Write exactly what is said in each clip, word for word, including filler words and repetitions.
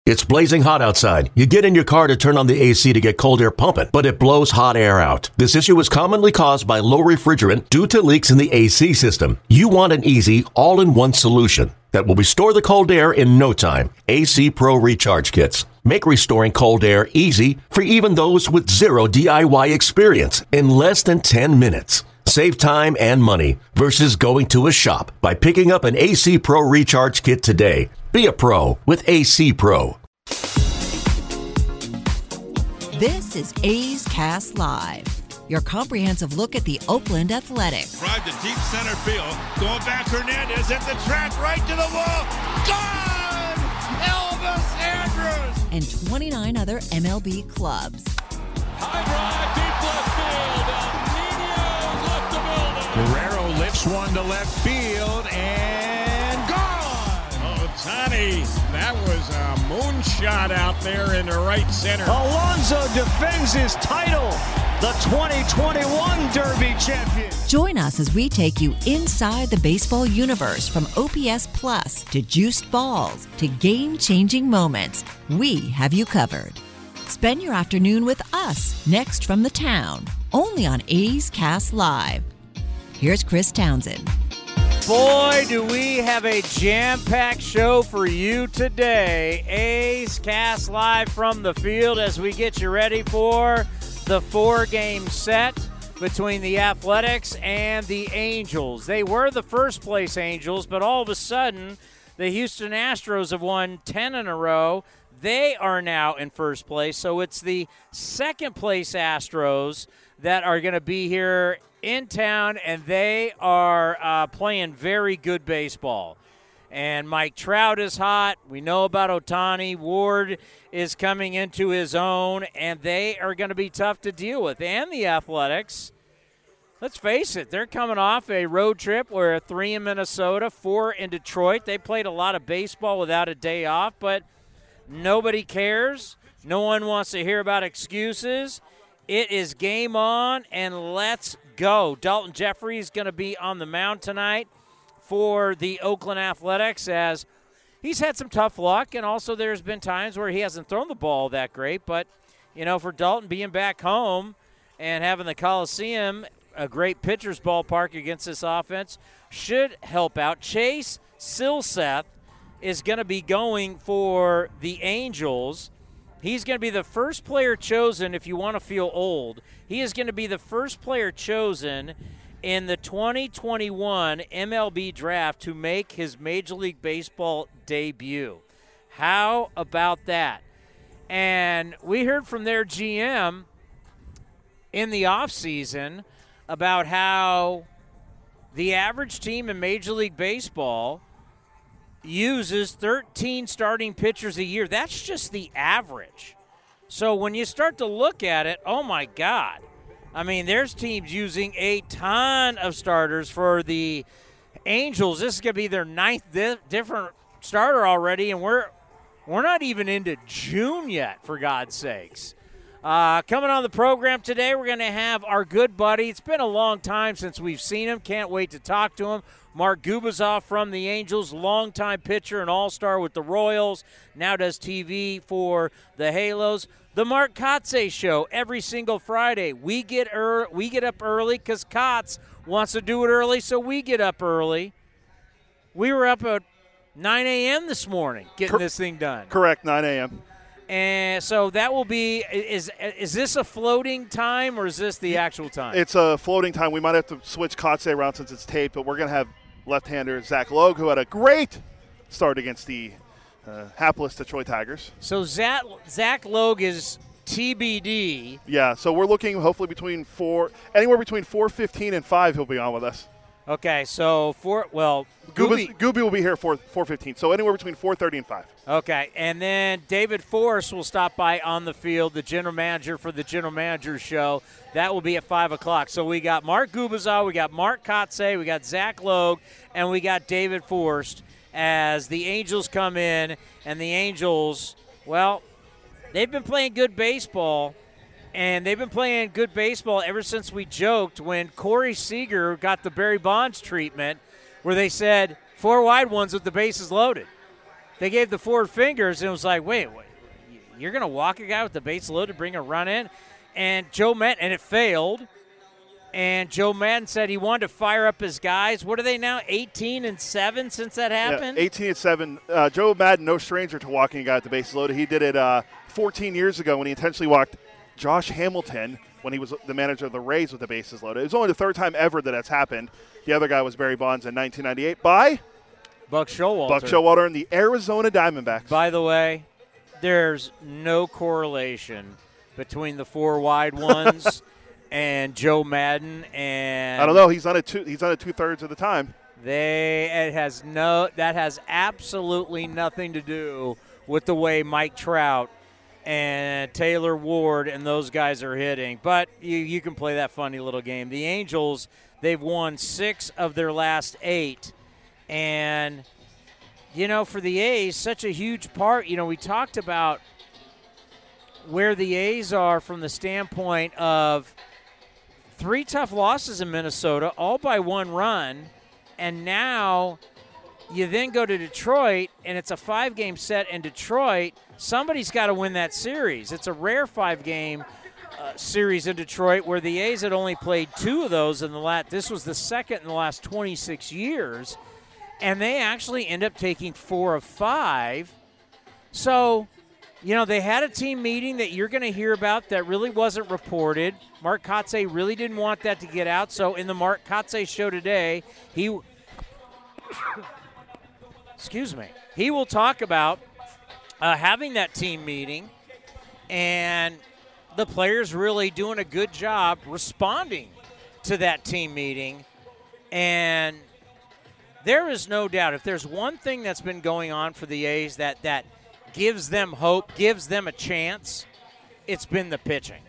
It's blazing hot outside. You get in your car to turn on the A C to get cold air pumping, but it blows hot air out. This issue is commonly caused by low refrigerant due to leaks in the A C system. You want an easy, all-in-one solution that will restore the cold air in no time. A C Pro Recharge Kits make restoring cold air easy for even those with zero D I Y experience in less than ten minutes. Save time and money versus going to a shop by picking up an A C Pro Recharge Kit today. Be a pro with A C Pro. This is A's Cast Live, your comprehensive look at the Oakland Athletics. Drive to deep center field. Going back, Hernandez at the track, right to the wall. Gone! Elvis Andrus! And twenty-nine other M L B clubs. High drive, deep left field. El Nino left the building. Guerrero lifts one to left field and gone! Ohtani, that was a moonshot out there in the right center. Alonso defends his title, the twenty twenty-one Derby champion. Join us as we take you inside the baseball universe, from O P S Plus to juiced balls to game-changing moments. We have you covered. Spend your afternoon with us next from the town, only on A's Cast Live. Here's Chris Townsend. Boy, do we have a jam-packed show for you today. A's Cast Live from the field as we get you ready for the four-game set between the Athletics and the Angels. They were the first-place Angels, but all of a sudden, the Houston Astros have won ten in a row. They are now in first place, so it's the second-place Astros that are going to be here in town, and they are uh, playing very good baseball. And Mike Trout is hot. We know about Ohtani. Ward is coming into his own, and they are going to be tough to deal with. And the Athletics, let's face it, they're coming off a road trip where three in Minnesota, four in Detroit. They played a lot of baseball without a day off, but nobody cares. No one wants to hear about excuses. It is game on, and let's go. Dalton Jeffrey is going to be on the mound tonight for the Oakland Athletics, as he's had some tough luck, and also there's been times where he hasn't thrown the ball that great. But, you know, for Dalton being back home and having the Coliseum, a great pitcher's ballpark against this offense, should help out. Chase Silseth is going to be going for the Angels. He's going to be the first player chosen, if you want to feel old. He is going to be the first player chosen in the twenty twenty-one M L B draft to make his Major League Baseball debut. How about that? And we heard from their G M in the offseason about how the average team in Major League Baseball uses thirteen starting pitchers a year. That's just the average. So when you start to look at it, oh my God. I mean, there's teams using a ton of starters. For the Angels, this is going to be their ninth di- different starter already, and we're we're not even into June yet, for God's sakes. Uh, coming on the program today, we're going to have our good buddy. It's been a long time since we've seen him. Can't wait to talk to him. Mark Gubicza from the Angels, longtime pitcher and all-star with the Royals, now does T V for the Halos. The Mark Kotsay Show every single Friday. We get er- we get up early because Kotz wants to do it early, so we get up early. We were up at nine a.m. this morning getting Cor- this thing done. Correct, nine a.m. And so that will be, is is this a floating time or is this the actual time? It's a floating time. We might have to switch Kotsay around since it's taped, but we're going to have left-hander Zach Logue, who had a great start against the uh, hapless Detroit Tigers. So Zach, Zach Logue is T B D. Yeah, so we're looking hopefully between four, anywhere between four fifteen and five he'll be on with us. Okay, so four, well, Gooby, Gooby will be here for four fifteen, so anywhere between four thirty and five. Okay, and then David Force will stop by on the field, the general manager for the general manager show. That will be at five o'clock. So we got Mark Gubicza, we got Mark Kotsay, we got Zach Logue, and we got David Force as the Angels come in. And the Angels, well, they've been playing good baseball. And they've been playing good baseball ever since we joked when Corey Seager got the Barry Bonds treatment where they said four wide ones with the bases loaded. they gave the four fingers, and it was like, wait, wait you're going to walk a guy with the base loaded, bring a run in? And Joe Madden, and it failed. And Joe Madden said he wanted to fire up his guys. What are they now, eighteen and seven since that happened? Yeah, eighteen and seven. Uh, Joe Madden, no stranger to walking a guy with the bases loaded. He did it uh, fourteen years ago when he intentionally walked Josh Hamilton when he was the manager of the Rays with the bases loaded. It was only the third time ever that that's happened. The other guy was Barry Bonds in nineteen ninety-eight by Buck Showalter. Buck Showalter and the Arizona Diamondbacks. By the way, there's no correlation between the four wide ones and Joe Madden, and I don't know. He's on it two. He's on it two thirds of the time. They it has no. That has absolutely nothing to do with the way Mike Trout and Taylor Ward and those guys are hitting. But you you can play that funny little game. The Angels, they've won six of their last eight, and you know, for the A's, such a huge part. You know, we talked about where the A's are from the standpoint of three tough losses in Minnesota, all by one run, and now you then go to Detroit, and it's a five-game set in Detroit. Somebody's got to win that series. It's a rare five-game uh, series in Detroit where the A's had only played two of those in the last – this was the second in the last twenty-six years, and they actually end up taking four of five. So – you know, they had a team meeting that you're going to hear about that really wasn't reported. Mark Kotsay really didn't want that to get out. So in the Mark Kotsay show today, he excuse me, he will talk about uh, having that team meeting and the players really doing a good job responding to that team meeting. And there is no doubt, if there's one thing that's been going on for the A's that that – gives them hope, gives them a chance, it's been the pitching.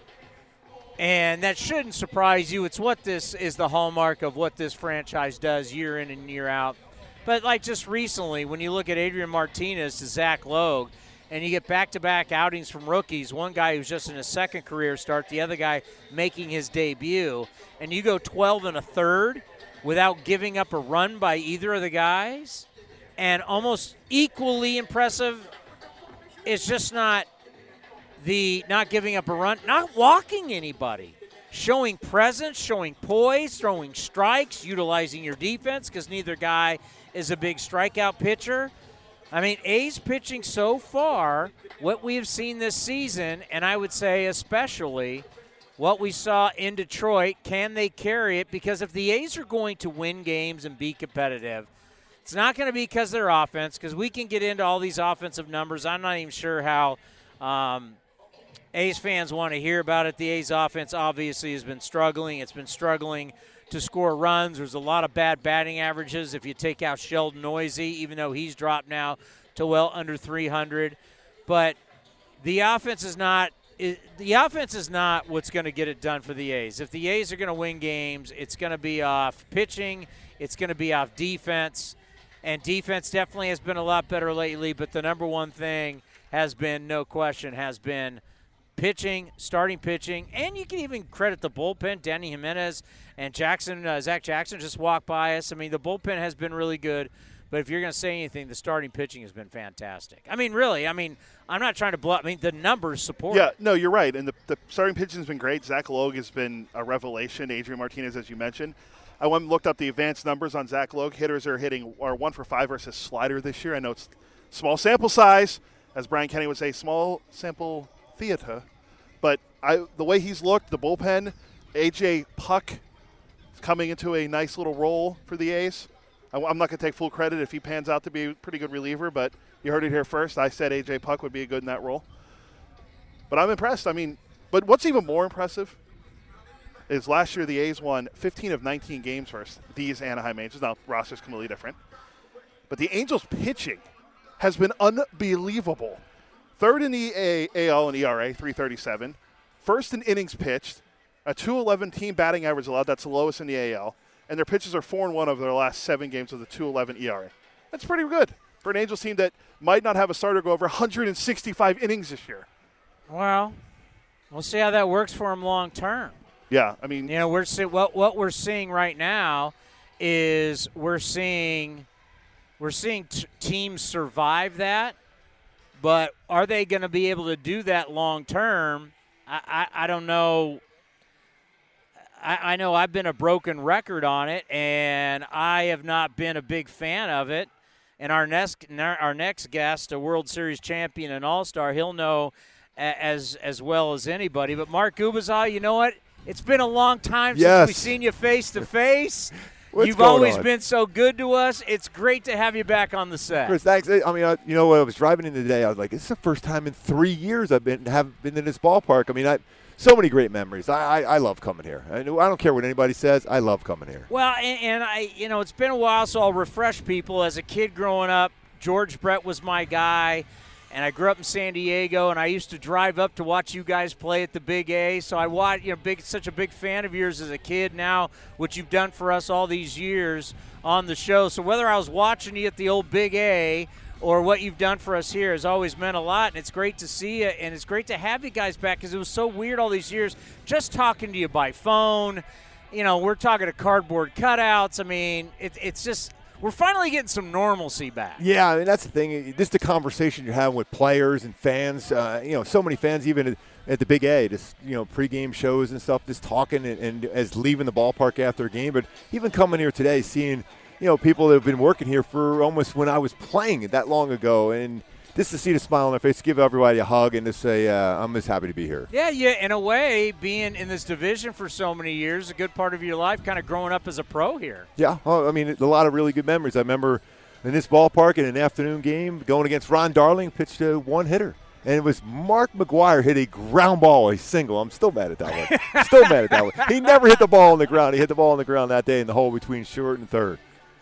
And that shouldn't surprise you. It's what this is the hallmark of what this franchise does year in and year out. But like just recently, when you look at Adrian Martinez to Zach Logue, and you get back-to-back outings from rookies, one guy who's just in his second career start, the other guy making his debut, and you go twelve and a third without giving up a run by either of the guys, and almost equally impressive, it's just not the not giving up a run, not walking anybody, showing presence, showing poise, throwing strikes, utilizing your defense because neither guy is a big strikeout pitcher. I mean, A's pitching so far, what we have seen this season, and I would say especially what we saw in Detroit, can they carry it? Because if the A's are going to win games and be competitive, it's not going to be because of their offense, because we can get into all these offensive numbers. I'm not even sure how um, A's fans want to hear about it. The A's offense obviously has been struggling. It's been struggling to score runs. There's a lot of bad batting averages if you take out Sheldon Noisy, even though he's dropped now to well under three hundred. But the offense is not it, the offense is not what's going to get it done for the A's. If the A's are going to win games, it's going to be off pitching. It's going to be off defense. And defense definitely has been a lot better lately, but the number one thing has been, no question, has been pitching, starting pitching, and you can even credit the bullpen. Danny Jimenez and Jackson, uh, Zach Jackson just walked by us. I mean, the bullpen has been really good, but if you're going to say anything, the starting pitching has been fantastic. I mean, really, I mean, I'm not trying to blow up. I mean, the numbers support Yeah, it. no, you're right, and the, the starting pitching has been great. Zach Logue has been a revelation. Adrian Martinez, as you mentioned. I went and looked up the advanced numbers on Zach Logue. Hitters are hitting are one for five versus slider this year. I know it's small sample size, as Brian Kenny would say, small sample theater. But I, the way he's looked, the bullpen, A J Puck is coming into a nice little role for the A's. I, I'm not going to take full credit if he pans out to be a pretty good reliever, but you heard it here first. I said A J Puck would be good in that role. But I'm impressed. I mean, but what's even more impressive is last year the A's won fifteen of nineteen games versus these Anaheim Angels. Now, roster's completely different. But the Angels' pitching has been unbelievable. Third in the A L in E R A, three thirty-seven. First in innings pitched, a two eleven team batting average allowed. That's the lowest in the A L. And their pitches are four and one over their last seven games with a two eleven E R A. That's pretty good for an Angels team that might not have a starter go over one hundred sixty-five innings this year. Well, we'll see how that works for them long term. Yeah, I mean, you know, we're see, what what we're seeing right now is we're seeing we're seeing t- teams survive that, but are they going to be able to do that long term? I, I, I don't know. I, I know I've been a broken record on it, and I have not been a big fan of it. And our next our next guest, a World Series champion and All-Star, he'll know as as well as anybody. But Mark Gubicza, you know what? It's been a long time yes. since we've seen you face to face. What's You've going always on? been so good to us. It's great to have you back on the set. Chris, thanks. I mean, I, you know, when I was driving in today, I was like, "This is the first time in three years I've been have been in this ballpark." I mean, I so many great memories. I, I, I love coming here. I, I don't care what anybody says. I love coming here. Well, and, and I, you know, it's been a while, so I'll refresh people. As a kid growing up, George Brett was my guy. And I grew up in San Diego, and I used to drive up to watch you guys play at the Big A. So I watch, you know, big, such a big fan of yours as a kid. Now, what you've done for us all these years on the show. So whether I was watching you at the old Big A or what you've done for us here has always meant a lot. And it's great to see you, and it's great to have you guys back because it was so weird all these years just talking to you by phone. You know, we're talking to cardboard cutouts. I mean, it, it's just. We're finally getting some normalcy back. Yeah, I mean, that's the thing. Just the conversation you're having with players and fans. Uh, you know, so many fans even at, at the Big A, just, you know, pregame shows and stuff, just talking and, and as leaving the ballpark after a game. But even coming here today, seeing, you know, people that have been working here for almost when I was playing that long ago. And just to see the smile on their face, give everybody a hug and to say, uh, I'm just happy to be here. Yeah, yeah. In a way, being in this division for so many years, a good part of your life, kind of growing up as a pro here. Yeah, well, I mean, a lot of really good memories. I remember in this ballpark in an afternoon game going against Ron Darling, pitched a one hitter. And it was Mark McGwire hit a ground ball, a single. I'm still mad at that one. Still mad at that one. He never hit the ball on the ground. He hit the ball on the ground that day in the hole between short and third.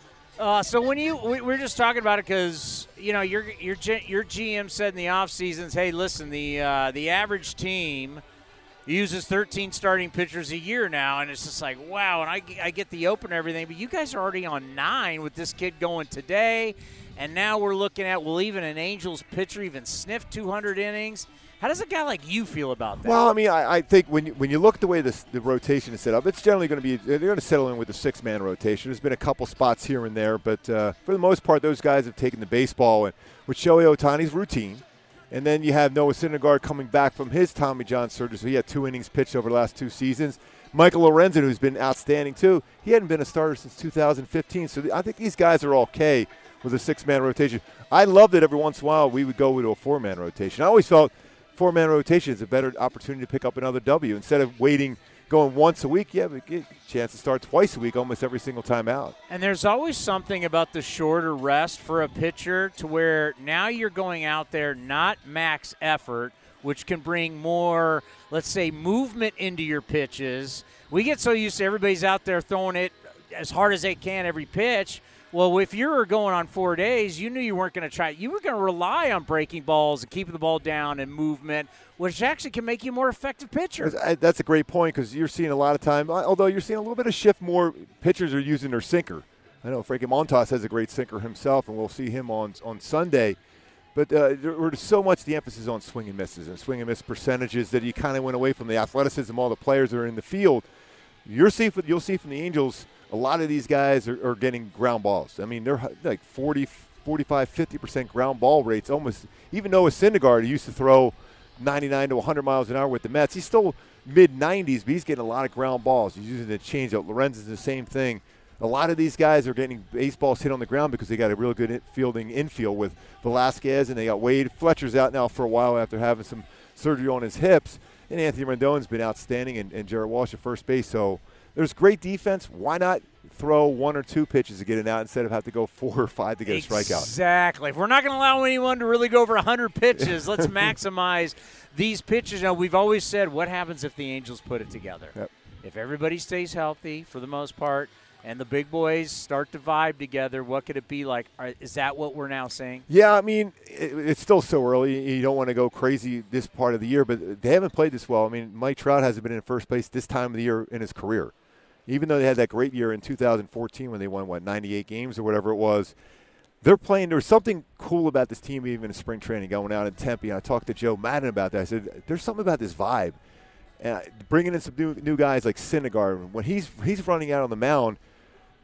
Uh, so when you we, we're just talking about it because you know your your your G M said in the off seasons, hey, listen, the uh, the average team uses thirteen starting pitchers a year now, and it's just like wow. And I, I get the opener and everything, but you guys are already on nine with this kid going today, and now we're looking at will even an Angels pitcher even sniff two hundred innings? How does a guy like you feel about that? Well, I mean, I, I think when you, when you look at the way this, the rotation is set up, it's generally going to be they're going to settle in with a six-man rotation. There's been a couple spots here and there, but uh, for the most part, those guys have taken the baseball. And with Shohei Ohtani's routine, and then you have Noah Syndergaard coming back from his Tommy John surgery, so he had two innings pitched over the last two seasons. Michael Lorenzen, who's been outstanding too, he hadn't been a starter since two thousand fifteen. So I think these guys are okay with a six-man rotation. I loved it every once in a while we would go into a four-man rotation. I always felt four-man rotation is a better opportunity to pick up another W. Instead of waiting, going once a week, yeah, but get a chance to start twice a week almost every single time out. And there's always something about the shorter rest for a pitcher to where now you're going out there not max effort, which can bring more, let's say, movement into your pitches. We get so used to everybody's out there throwing it as hard as they can every pitch. Well, if you were going on four days, you knew you weren't going to try. You were going to rely on breaking balls and keeping the ball down and movement, which actually can make you a more effective pitcher. That's a great point because you're seeing a lot of time, although you're seeing a little bit of shift more. Pitchers are using their sinker. I know Frankie Montas has a great sinker himself, and we'll see him on on Sunday. But uh, there's so much the emphasis on swing and misses and swing and miss percentages that you kind of went away from the athleticism. All the players that are in the field. You're see, you'll see from the Angels, a lot of these guys are, are getting ground balls. I mean, they're like forty, forty-five, fifty percent ground ball rates. Almost, even though a Syndergaard used to throw ninety-nine to one hundred miles an hour with the Mets, he's still mid nineties, but he's getting a lot of ground balls. He's using the changeup. Lorenzen's the same thing. A lot of these guys are getting baseballs hit on the ground because they got a real good fielding infield with Velasquez, and they got Wade. Fletcher's out now for a while after having some surgery on his hips. And Anthony Rendon's been outstanding, and, and Jared Walsh at first base. So there's great defense. Why not throw one or two pitches to get it out instead of have to go four or five to get exactly. a strikeout? Exactly. If we're not going to allow anyone to really go over one hundred pitches, let's maximize these pitches. Now, we've always said, what happens if the Angels put it together? Yep. If everybody stays healthy for the most part, and the big boys start to vibe together, what could it be like? Is that what we're now saying? Yeah, I mean, it, it's still so early. You don't want to go crazy this part of the year, but they haven't played this well. I mean, Mike Trout hasn't been in first place this time of the year in his career. Even though they had that great year in two thousand fourteen when they won, what, ninety-eight games or whatever it was, they're playing. There was something cool about this team even in spring training going out in Tempe. And I talked to Joe Madden about that. I said, there's something about this vibe. And bringing in some new, new guys like Syndergaard, when he's he's running out on the mound,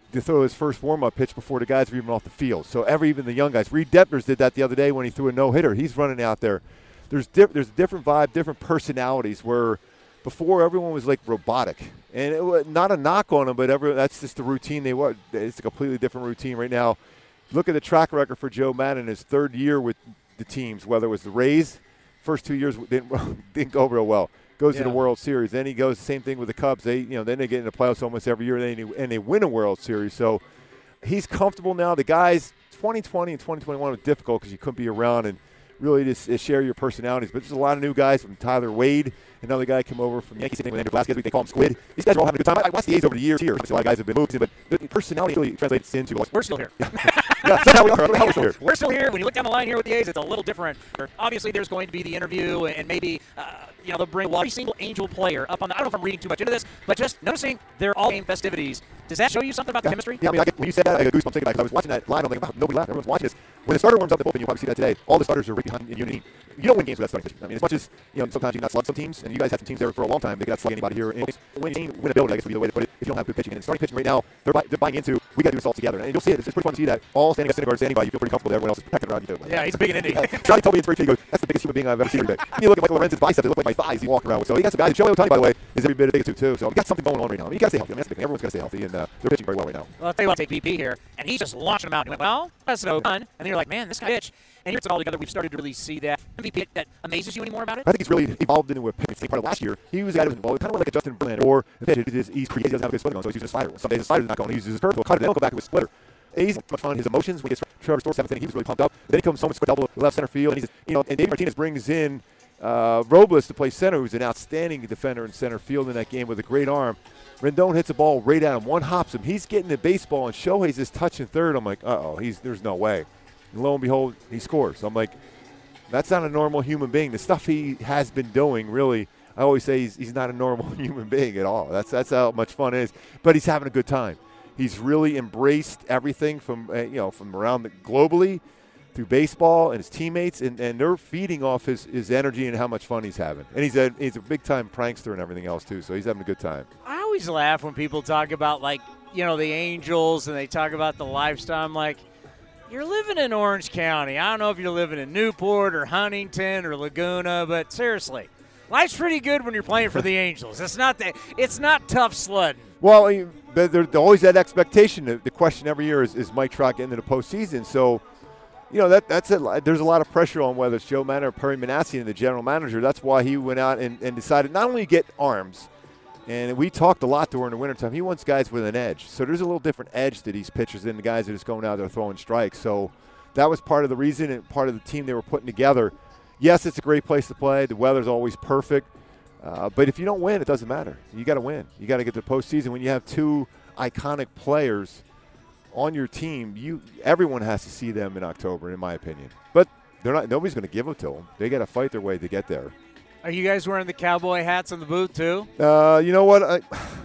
to throw his first warm-up pitch before the guys were even off the field. So every, even the young guys. Reed Deppers did that the other day when he threw a no-hitter. He's running out there. There's diff- there's a different vibe, different personalities where before everyone was like robotic. And it was not a knock on them, but every, that's just the routine they were. It's a completely different routine right now. Look at the track record for Joe Maddon, his third year with the teams, whether it was the Rays, first two years didn't, didn't go real well. Goes yeah. to the World Series. Then he goes the same thing with the Cubs. They, you know, then they get in the playoffs almost every year, and they, and they win a World Series. So he's comfortable now. The guys, twenty twenty and twenty twenty-one was difficult because you couldn't be around and really just uh, share your personalities. But there's a lot of new guys from Tyler Wade. Another guy came over from Yankees, with Andrew Vasquez. They call him Squid. These guys are all having a good time. I watched the A's over the years here. A lot of guys have been moved, but the personality really translates into. Like, we're still here. yeah, somehow we are. We're still here. We're still here. When you look down the line here with the A's, it's a little different. Obviously, there's going to be the interview, and maybe uh, you know they'll bring every single Angel player up on the. I don't know if I'm reading too much into this, but just noticing they're all game festivities. Does that show you something about the yeah. chemistry? Yeah, I mean, I get, when you said that, I got goosebumps thinking about it. I was watching that line. I'm like, wow, nobody laughed. Everyone's watching this. When the starter warms up the bullpen, you'll probably see that today. All the starters are right behind in unity. You don't win games with that starting pitch. I mean, as much as you know, sometimes you not slug some teams, and you guys have some teams there for a long time. They cannot slug anybody here. And when you win a building, I guess would be the way to put it. If you don't have good pitching, and starting pitching right now, they're, buy, they're buying into. We got to do this all together, and you'll see it. It's, it's pretty fun to see that. All standing at center guard, standing by. You feel pretty comfortable. That everyone else is protecting around you. Like, yeah, he's a big Indy. Johnny told me it's very true. He goes, "That's the biggest human being I've ever seen today." And you look at Michael Lorenz's biceps; they look like my thighs. He's walking around with. So he got some guys. Joey Ohtani, by the way, is every bit as big as two too. So we got something going on right now. I mean, you got to stay healthy. I mean, that's the big thing. Everyone's got to stay healthy, and uh, they're pitching very well right now. Well, I'll tell you what, take B P here, and he's just launching them out. And he went, well, that's no fun. And then you're like, man, this guy pitch. And here it's all together. We've started to really see that M V P that amazes you anymore about it. I think he's really evolved into a pitching part of last year. He was a guy that was involved, kind of like a Justin Verlander, or the pitch. He's creative. He doesn't have a good splitter going, so he's using a slider. Some days the slider's not going. He uses his curve. He'll cut it. Then he'll go back to his splitter. He's much fun. His emotions when he gets Trevor Story seventh inning, he was really pumped up. Then he comes home with a double left center field, and he's you know. And Dave Martinez brings in uh, Robles to play center, who's an outstanding defender in center field in that game with a great arm. Rendon hits a ball right at him. One hops him. He's getting the baseball, and Shohei's just touching third. I'm like, uh oh, he's there's no way. And lo and behold, he scores. So I'm like, that's not a normal human being. The stuff he has been doing, really, I always say he's, he's not a normal human being at all. That's that's how much fun it is. But he's having a good time. He's really embraced everything from uh, you know from around the, globally through baseball and his teammates, and, and they're feeding off his, his energy and how much fun he's having. And he's a he's a big time prankster and everything else too. So he's having a good time. I always laugh when people talk about like you know the Angels and they talk about the lifestyle. I'm like, you're living in Orange County. I don't know if you're living in Newport or Huntington or Laguna, but seriously, life's pretty good when you're playing for the Angels. It's not that it's not tough sledding. Well, I mean, there's always that expectation. The question every year is, is Mike Trout getting into the postseason? So, you know, that that's it. There's a lot of pressure on whether it's Joe Maddon or Perry Manassian, the general manager. That's why he went out and, and decided not only to get arms, and we talked a lot during the wintertime, he wants guys with an edge. So there's a little different edge to these pitchers than the guys that are just going out there throwing strikes. So that was part of the reason and part of the team they were putting together. Yes, it's a great place to play. The weather's always perfect. Uh, but if you don't win, it doesn't matter. You got to win. You got to get to the postseason. When you have two iconic players on your team, you everyone has to see them in October, in my opinion. But they're not. Nobody's going to give it to them. They got to fight their way to get there. Are you guys wearing the cowboy hats in the booth too? Uh, you know what? I,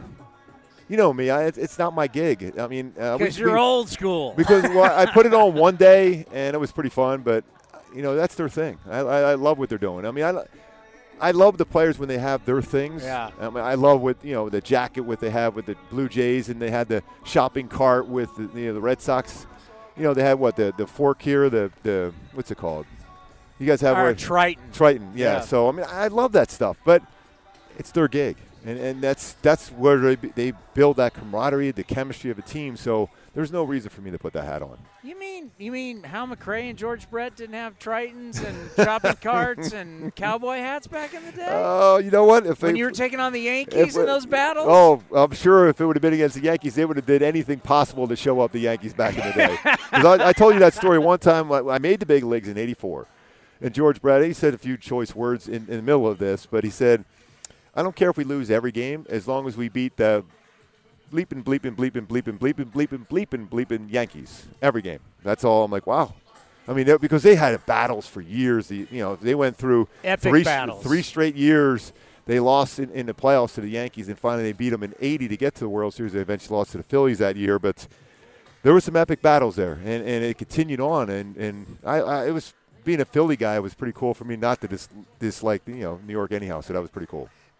you know me. I, it's not my gig. I mean, because uh, you're we, old school. Because well, I put it on one day and it was pretty fun. But you know, that's their thing. I, I, I love what they're doing. I mean, I. I love the players when they have their things. Yeah. I mean, I love what you know the jacket what they have with the Blue Jays, and they had the shopping cart with the, you know, the Red Sox. You know, they had what the the fork here, the the what's it called? You guys have Our what? Triton. Triton, yeah. yeah. So I mean, I love that stuff, but it's their gig, and and that's that's where they they build that camaraderie, the chemistry of a team. So there's no reason for me to put that hat on. You mean you mean Hal McRae and George Brett didn't have Tritons and shopping carts and cowboy hats back in the day? Oh, uh, you know what? If when they, you were taking on the Yankees in those battles? Oh, I'm sure if it would have been against the Yankees, they would have did anything possible to show up the Yankees back in the day. I, I told you that story one time. I made the big leagues in eighty-four. And George Brett, he said a few choice words in, in the middle of this, but he said, I don't care if we lose every game as long as we beat the bleeping, bleeping, bleeping, bleeping, bleeping, bleeping, bleeping, bleeping Yankees every game. That's all. I'm like, wow. I mean, because they had battles for years. You know, they went through Epic three, battles. three straight years. They lost in, in the playoffs to the Yankees, and finally they beat them in eighty to get to the World Series. They eventually lost to the Phillies that year, but there were some epic battles there, and, and it continued on. And, and I, I, it was being a Philly guy, it was pretty cool for me not to dis, dislike you know New York anyhow. So that was pretty cool.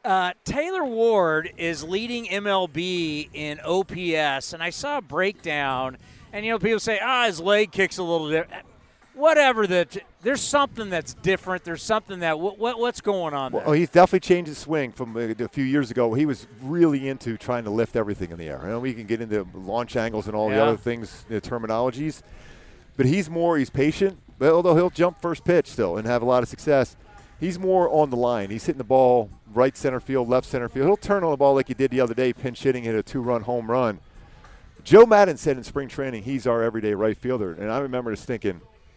Uh, Taylor Ward is leading M L B in O P S, and I saw a breakdown, and, you know, people say, ah, his leg kicks a little different. Whatever, that there's something that's different. There's something that what, what what's going on there? Well, he's definitely changed his swing from a few years ago. He was really into trying to lift everything in the air. I know we can get into launch angles and all yeah. the other things, the terminologies, but he's more, he's patient, but although he'll jump first pitch still and have a lot of success, he's more on the line. He's hitting the ball right center field, left center field. He'll turn on the ball like he did the other day, pinch hitting, hit a two-run home run. Joe Maddon said in spring training he's our everyday right fielder, and I remember just thinking,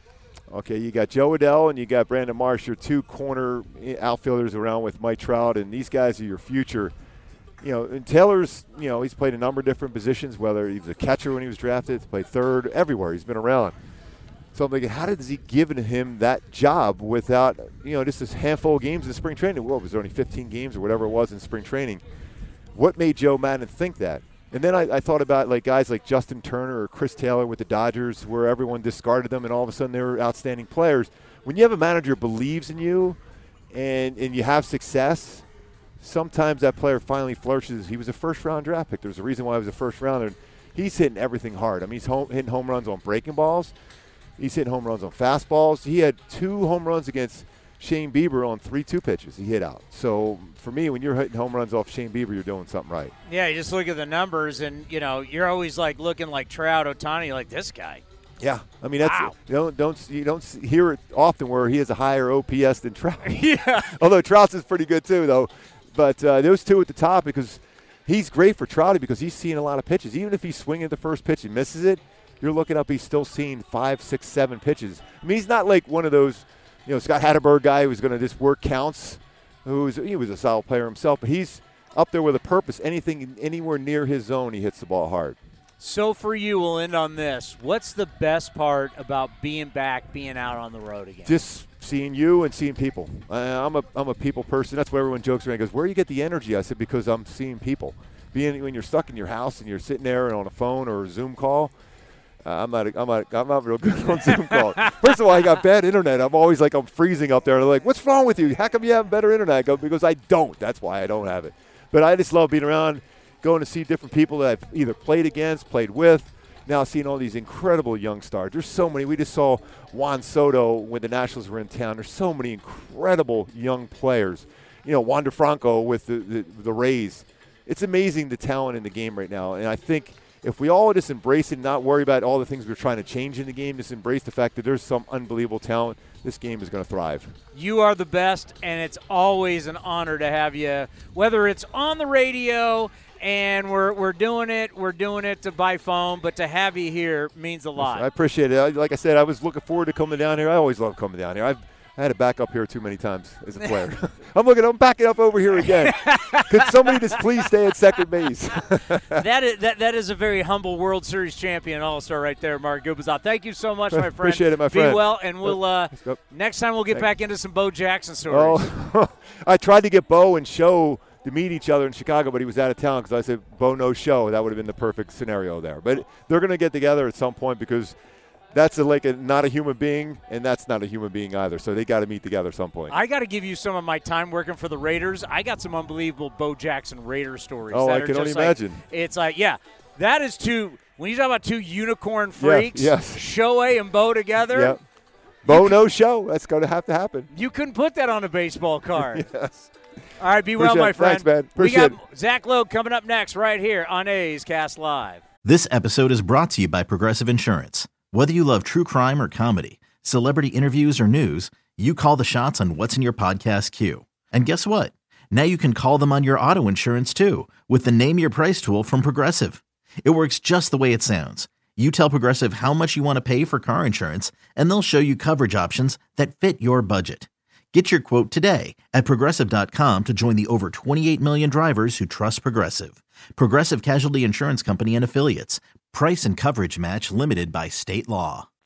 okay, you got Joe Adell and you got Brandon Marsh, your two corner outfielders around with Mike Trout, and these guys are your future. You know, and Taylor's, you know, he's played a number of different positions, whether he was a catcher when he was drafted, he's played third, everywhere. He's been around. So I'm thinking, how does he give him that job without, you know, just a handful of games in spring training? Well, it was only fifteen games or whatever it was in spring training. What made Joe Maddon think that? And then I, I thought about like guys like Justin Turner or Chris Taylor with the Dodgers, where everyone discarded them and all of a sudden they were outstanding players. When you have a manager who believes in you and, and you have success, sometimes that player finally flourishes. He was a first-round draft pick. There's a reason why he was a first-rounder. He's hitting everything hard. I mean, he's home, hitting home runs on breaking balls. He's hitting home runs on fastballs. He had two home runs against Shane Bieber on three two pitches he hit out. So for me, when you're hitting home runs off Shane Bieber, you're doing something right. Yeah, you just look at the numbers, and you know you're always like looking like Trout, Ohtani, like this guy. Yeah, I mean that's wow. you don't don't you don't hear it often where he has a higher O P S than Trout. Yeah, although Trout's is pretty good too, though. But uh, those two at the top, because he's great for Trouty because he's seeing a lot of pitches. Even if he's swinging at the first pitch and misses it, you're looking up, he's still seeing five, six, seven pitches. I mean, he's not like one of those, you know, Scott Hatteberg guy who's going to just work counts. Who's he was a solid player himself, but he's up there with a purpose. Anything anywhere near his zone, he hits the ball hard. So for you, we'll end on this. What's the best part about being back, being out on the road again? Just seeing you and seeing people. Uh, I'm a I'm a people person. That's why everyone jokes around and goes, where do you get the energy? I said, because I'm seeing people. Being when you're stuck in your house and you're sitting there and on a phone or a Zoom call, Uh, I'm not. I'm not. I'm not real good on Zoom calls. First of all, I got bad internet. I'm always like I'm freezing up there. They're like, "What's wrong with you? How come you have better internet?" I go, because I don't. That's why I don't have it. But I just love being around, going to see different people that I've either played against, played with. Now seeing all these incredible young stars. There's so many. We just saw Juan Soto when the Nationals were in town. There's so many incredible young players. You know, Wander Franco with the, the the Rays. It's amazing the talent in the game right now, and I think. If we all just embrace it and not worry about all the things we're trying to change in the game, just embrace the fact that there's some unbelievable talent, this game is going to thrive. You are the best, and it's always an honor to have you, whether it's on the radio and we're we're doing it, we're doing it to by phone, but to have you here means a lot. I appreciate it. Like I said, I was looking forward to coming down here. I always love coming down here. I've I had to back up here too many times as a player. I'm looking. I'm backing up over here again. Could somebody just please stay at second base? that is that that is a very humble World Series champion All-Star right there, Mark Gubicza. Thank you so much, my friend. Appreciate it, my friend. Be well, and we'll uh, next time we'll get back into some Bo Jackson stories. Oh, I tried to get Bo and Show to meet each other in Chicago, but he was out of town because I said Bo no show. That would have been the perfect scenario there. But they're going to get together at some point because. That's a, like a, not a human being, and that's not a human being either. So they got to meet together at some point. I got to give you some of my time working for the Raiders. I got some unbelievable Bo Jackson Raider stories. Oh, that I can only like, imagine. It's like, yeah, that is two. When you talk about two unicorn freaks, yeah, yes. Shohei and Bo together. Yep. Bo no show. That's going to have to happen. You couldn't put that on a baseball card. Yes. All right, be Appreciate well, my it. friend. Thanks, man. Appreciate we got it. Zach Logue coming up next right here on A's Cast Live. This episode is brought to you by Progressive Insurance. Whether you love true crime or comedy, celebrity interviews or news, you call the shots on what's in your podcast queue. And guess what? Now you can call them on your auto insurance too with the Name Your Price tool from Progressive. It works just the way it sounds. You tell Progressive how much you want to pay for car insurance, and they'll show you coverage options that fit your budget. Get your quote today at Progressive dot com to join the over twenty-eight million drivers who trust Progressive. Progressive Casualty Insurance Company and Affiliates. Price and coverage match limited by state law.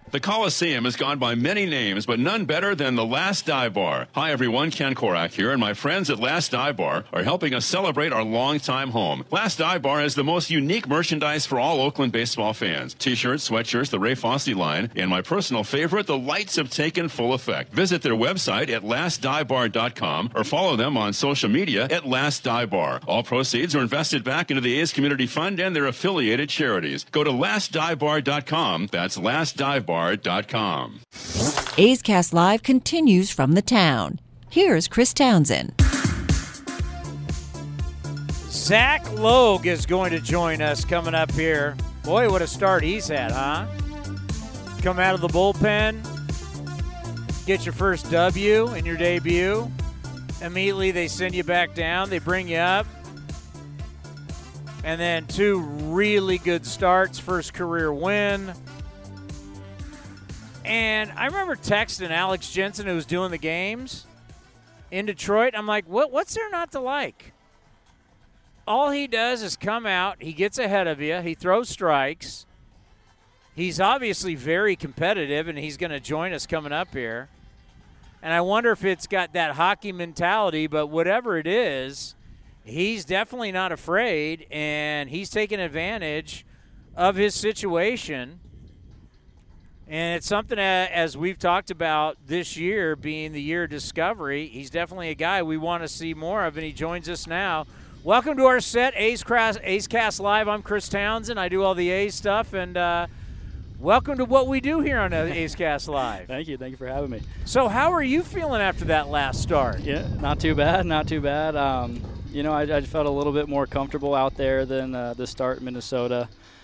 The Coliseum has gone by many names, but none better than the Last Dive Bar. Hi, everyone. Ken Korak here, and my friends at Last Dive Bar are helping us celebrate our longtime home. Last Dive Bar has the most unique merchandise for all Oakland baseball fans. T-shirts, sweatshirts, the Ray Fosse line, and my personal favorite, the lights have taken full effect. Visit their website at last dive bar dot com or follow them on social media at Last Dive Bar. All proceeds are invested back into the A's Community Fund and their affiliated charities. Go to last dive bar dot com. That's last dive bar dot com. A's Cast Live continues from the town. Here's Chris Townsend. Zach Logue is going to join us coming up here. Boy, what a start he's had, huh? Come out of the bullpen, get your first W in your debut. Immediately they send you back down. They bring you up. And then two really good starts, first career win. And I remember texting Alex Jensen, who was doing the games in Detroit. I'm like, what? what's there not to like? All he does is come out. He gets ahead of you. He throws strikes. He's obviously very competitive, and he's going to join us coming up here. And I wonder if it's got that hockey mentality, but whatever it is, he's definitely not afraid, and he's taking advantage of his situation. And it's something, that, as we've talked about this year being the year of discovery, he's definitely a guy we want to see more of, and he joins us now. Welcome to our set, A's Cast, A's Cast Live. I'm Chris Townsend. I do all the A's stuff, and uh, welcome to what we do here on A's Cast Live. Thank you. Thank you for having me. So how are you feeling after that last start? Yeah, not too bad, not too bad. Um, you know, I, I felt a little bit more comfortable out there than uh, the start in Minnesota.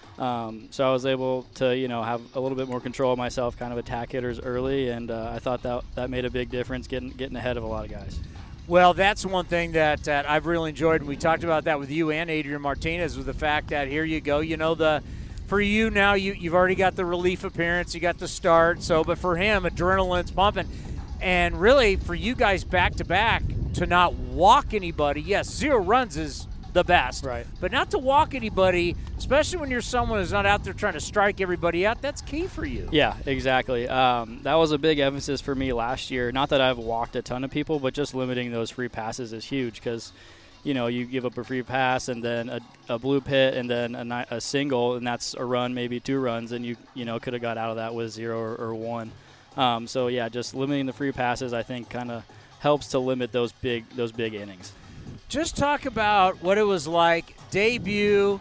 Um, so I was able to, you know, have a little bit more control of myself, kind of attack hitters early, and uh, I thought that that made a big difference, getting getting ahead of a lot of guys. Well, that's one thing that, that I've really enjoyed, and we talked about that with you and Adrian Martinez, with the fact that here you go, you know, the for you now, you, you've already got the relief appearance, you got the start, so, but for him, adrenaline's pumping. And really, for you guys back-to-back, to not walk anybody, yes, zero runs is the best. Right. But not to walk anybody, especially when you're someone who's not out there trying to strike everybody out, that's key for you. Yeah, exactly. Um, that was a big emphasis for me last year. Not that I've walked a ton of people, but just limiting those free passes is huge because, you know, you give up a free pass and then a, a blue pit and then a, a single, and that's a run, maybe two runs, and you, you know, could have got out of that with zero or, or one. Um, so, yeah, just limiting the free passes, I think, kind of helps to limit those big those big innings. Just talk about what it was like, debut,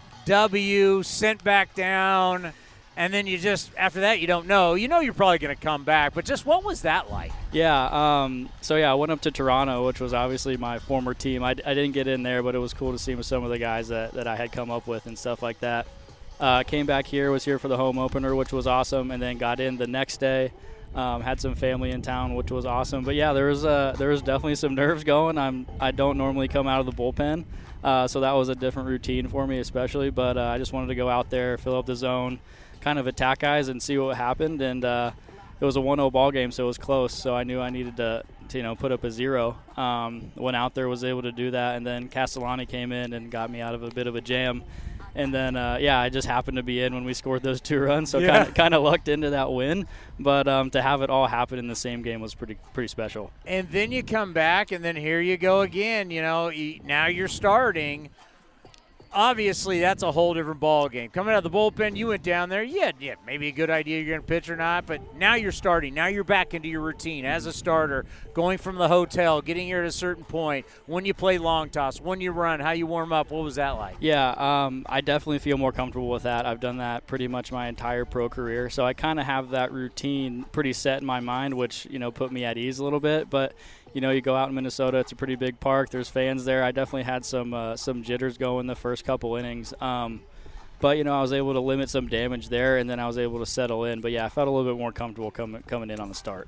W, sent back down, and then you just, after that, you don't know. You know you're probably going to come back, but just what was that like? Yeah, um, so, yeah, I went up to Toronto, which was obviously my former team. I, I didn't get in there, but it was cool to see with some of the guys that, that I had come up with and stuff like that. Uh, came back here, was here for the home opener, which was awesome, and then got in the next day. Um, had some family in town, which was awesome. But yeah, there was uh, there was definitely some nerves going. I'm I don't normally come out of the bullpen, uh, so that was a different routine for me, especially. But uh, I just wanted to go out there, fill up the zone, kind of attack guys, and see what happened. And uh, it was a one oh ball game, so it was close. So I knew I needed to, to you know put up a zero. Um, went out there, was able to do that, and then Castellani came in and got me out of a bit of a jam. And then, uh, yeah, I just happened to be in when we scored those two runs, so yeah. kind of kind of lucked into that win. But um, to have it all happen in the same game was pretty pretty special. And then you come back, and then here you go again. You know, you, now you're starting. Obviously, that's a whole different ball game. Coming out of the bullpen, you went down there. Yeah, yeah, maybe a good idea you're going to pitch or not, but now you're starting. Now you're back into your routine as a starter, going from the hotel, getting here at a certain point, when you play long toss, when you run, how you warm up. What was that like? Yeah, um, I definitely feel more comfortable with that. I've done that pretty much my entire pro career, so I kind of have that routine pretty set in my mind, which, you know, put me at ease a little bit. But you know, you go out in Minnesota, it's a pretty big park. There's fans there. I definitely had some uh, some jitters going the first couple innings. Um, but, you know, I was able to limit some damage there, and then I was able to settle in. But, yeah, I felt a little bit more comfortable coming coming in on the start.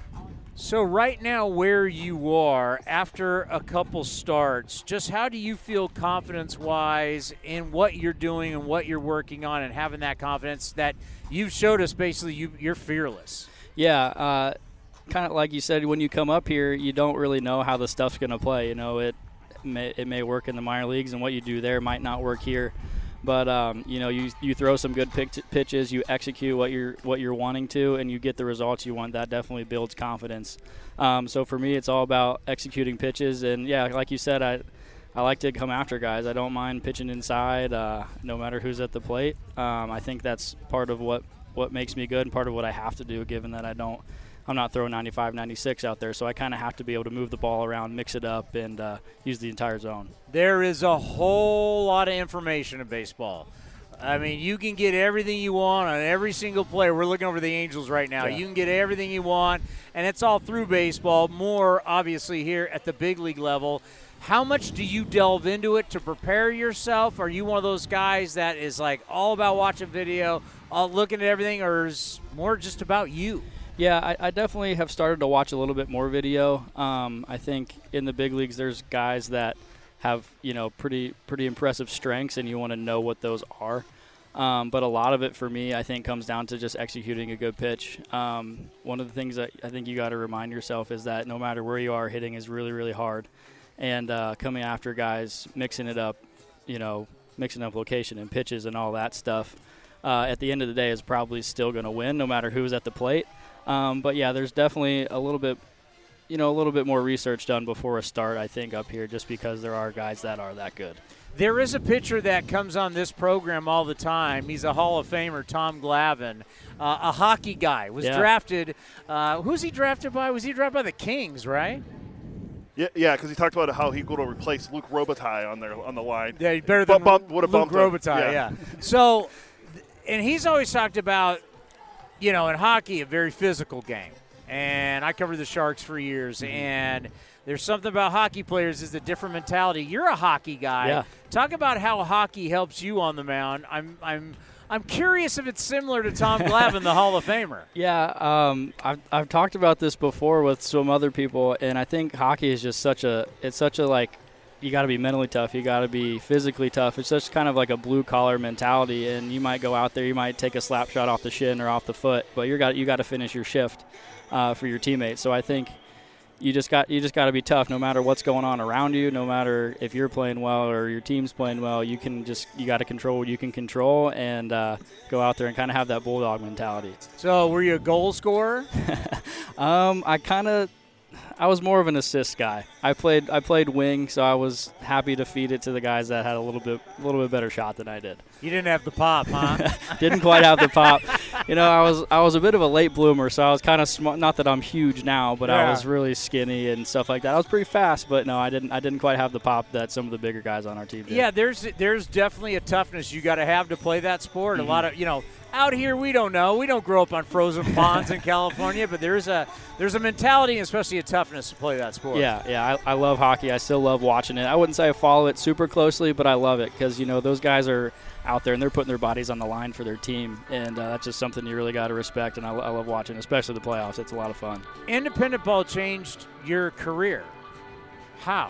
So right now where you are after a couple starts, just how do you feel confidence-wise in what you're doing and what you're working on and having that confidence that you've showed us basically you, you're fearless? Yeah, uh kind of like you said, when you come up here, you don't really know how the stuff's going to play. You know, it may, it may work in the minor leagues, and what you do there might not work here. But um, you know, you you throw some good pick pitches, you execute what you're what you're wanting to, and you get the results you want. That definitely builds confidence. Um, so for me, it's all about executing pitches, and yeah, like you said, I I like to come after guys. I don't mind pitching inside, uh, no matter who's at the plate. Um, I think that's part of what what makes me good, and part of what I have to do, given that I don't. I'm not throwing ninety-five, ninety-six out there, so I kind of have to be able to move the ball around, mix it up, and uh, use the entire zone. There is a whole lot of information in baseball. I mean, you can get everything you want on every single player. We're looking over the Angels right now. Yeah. You can get everything you want, and it's all through baseball. More, obviously, here at the big league level. How much do you delve into it to prepare yourself? Are you one of those guys that is, like, all about watching video, all looking at everything, or is more just about you? Yeah, I, I definitely have started to watch a little bit more video. Um, I think in the big leagues there's guys that have, you know, pretty pretty impressive strengths, and you want to know what those are. Um, but a lot of it for me, I think, comes down to just executing a good pitch. Um, one of the things that I think you got to remind yourself is that no matter where you are, hitting is really, really hard. And uh, coming after guys, mixing it up, you know, mixing up location and pitches and all that stuff, uh, at the end of the day is probably still going to win no matter who's at the plate. Um, but, yeah, there's definitely a little bit, you know, a little bit more research done before a start, I think, up here, just because there are guys that are that good. There is a pitcher that comes on this program all the time. He's a Hall of Famer, Tom Glavine, uh, a hockey guy. Was yeah. drafted uh, – who's he drafted by? Was he drafted by the Kings, right? Yeah, yeah, because he talked about how he would replace Luke Robitaille on their on the line. Yeah, better than bump, would have Luke bumped Robitaille, yeah. yeah. So, and he's always talked about – you know, in hockey, a very physical game. And I covered the Sharks for years, and there's something about hockey players is a different mentality. You're a hockey guy. Yeah. Talk about how hockey helps you on the mound. I'm I'm I'm curious if it's similar to Tom Glavine, the Hall of Famer. Yeah, um, I've I've talked about this before with some other people, and I think hockey is just such a it's such a like you got to be mentally tough. You got to be physically tough. It's just kind of like a blue-collar mentality, and you might go out there, you might take a slap shot off the shin or off the foot, but you got you got to finish your shift uh, for your teammates. So I think you just got you just got to be tough, no matter what's going on around you, no matter if you're playing well or your team's playing well. You can just you got to control what you can control and uh, go out there and kind of have that bulldog mentality. So were you a goal scorer? um, I kind of. I was more of an assist guy. I played I played wing, so I was happy to feed it to the guys that had a little bit a little bit better shot than I did. You didn't have the pop, huh? Didn't quite have the pop. You know, I was I was a bit of a late bloomer, so I was kind of small. Not that I'm huge now, but yeah. I was really skinny and stuff like that. I was pretty fast, but no, I didn't I didn't quite have the pop that some of the bigger guys on our team did. Yeah, there's there's definitely a toughness you got to have to play that sport. Mm-hmm. A lot of you know. Out here, we don't know. We don't grow up on frozen ponds in California, but there's a there's a mentality, especially a toughness, to play that sport. Yeah, yeah. I, I love hockey. I still love watching it. I wouldn't say I follow it super closely, but I love it because, you know, those guys are out there and they're putting their bodies on the line for their team, and uh, that's just something you really got to respect, and I, I love watching, especially the playoffs. It's a lot of fun. Independent ball changed your career. How?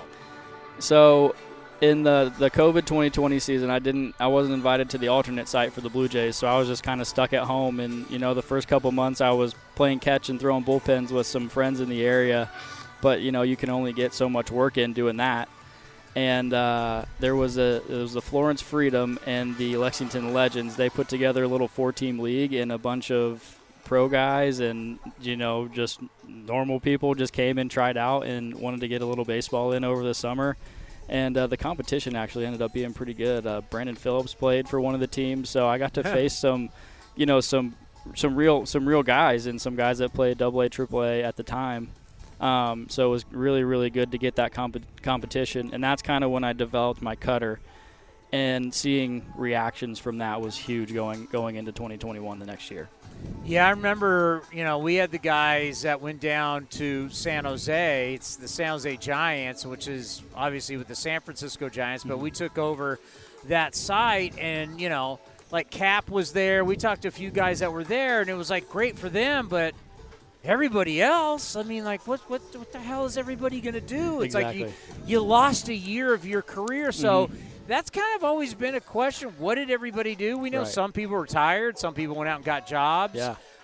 So in the, the COVID twenty twenty season, I didn't I wasn't invited to the alternate site for the Blue Jays, so I was just kind of stuck at home. And, you know, the first couple months I was playing catch and throwing bullpens with some friends in the area. But, you know, you can only get so much work in doing that. And uh, there was a it was the Florence Freedom and the Lexington Legends. They put together a little four-team league, and a bunch of pro guys and, you know, just normal people just came and tried out and wanted to get a little baseball in over the summer. And uh, the competition actually ended up being pretty good. Uh, Brandon Phillips played for one of the teams, so I got to face some, you know, some some real some real guys and some guys that played Double A, Triple A at the time. Um, so it was really, really good to get that comp- competition, and that's kind of when I developed my cutter. And seeing reactions from that was huge going going into twenty twenty-one the next year. Yeah, I remember, you know, we had the guys that went down to San Jose. It's the San Jose Giants, which is obviously with the San Francisco Giants, but we took over that site, and, you know, like Cap was there. We talked to a few guys that were there, and it was, like, great for them, but everybody else, I mean, like, what what, what the hell is everybody going to do? It's exactly. like you, you lost a year of your career, so mm-hmm. that's kind of always been a question. What did everybody do? We know right. some people retired. Some people went out and got jobs. Yeah.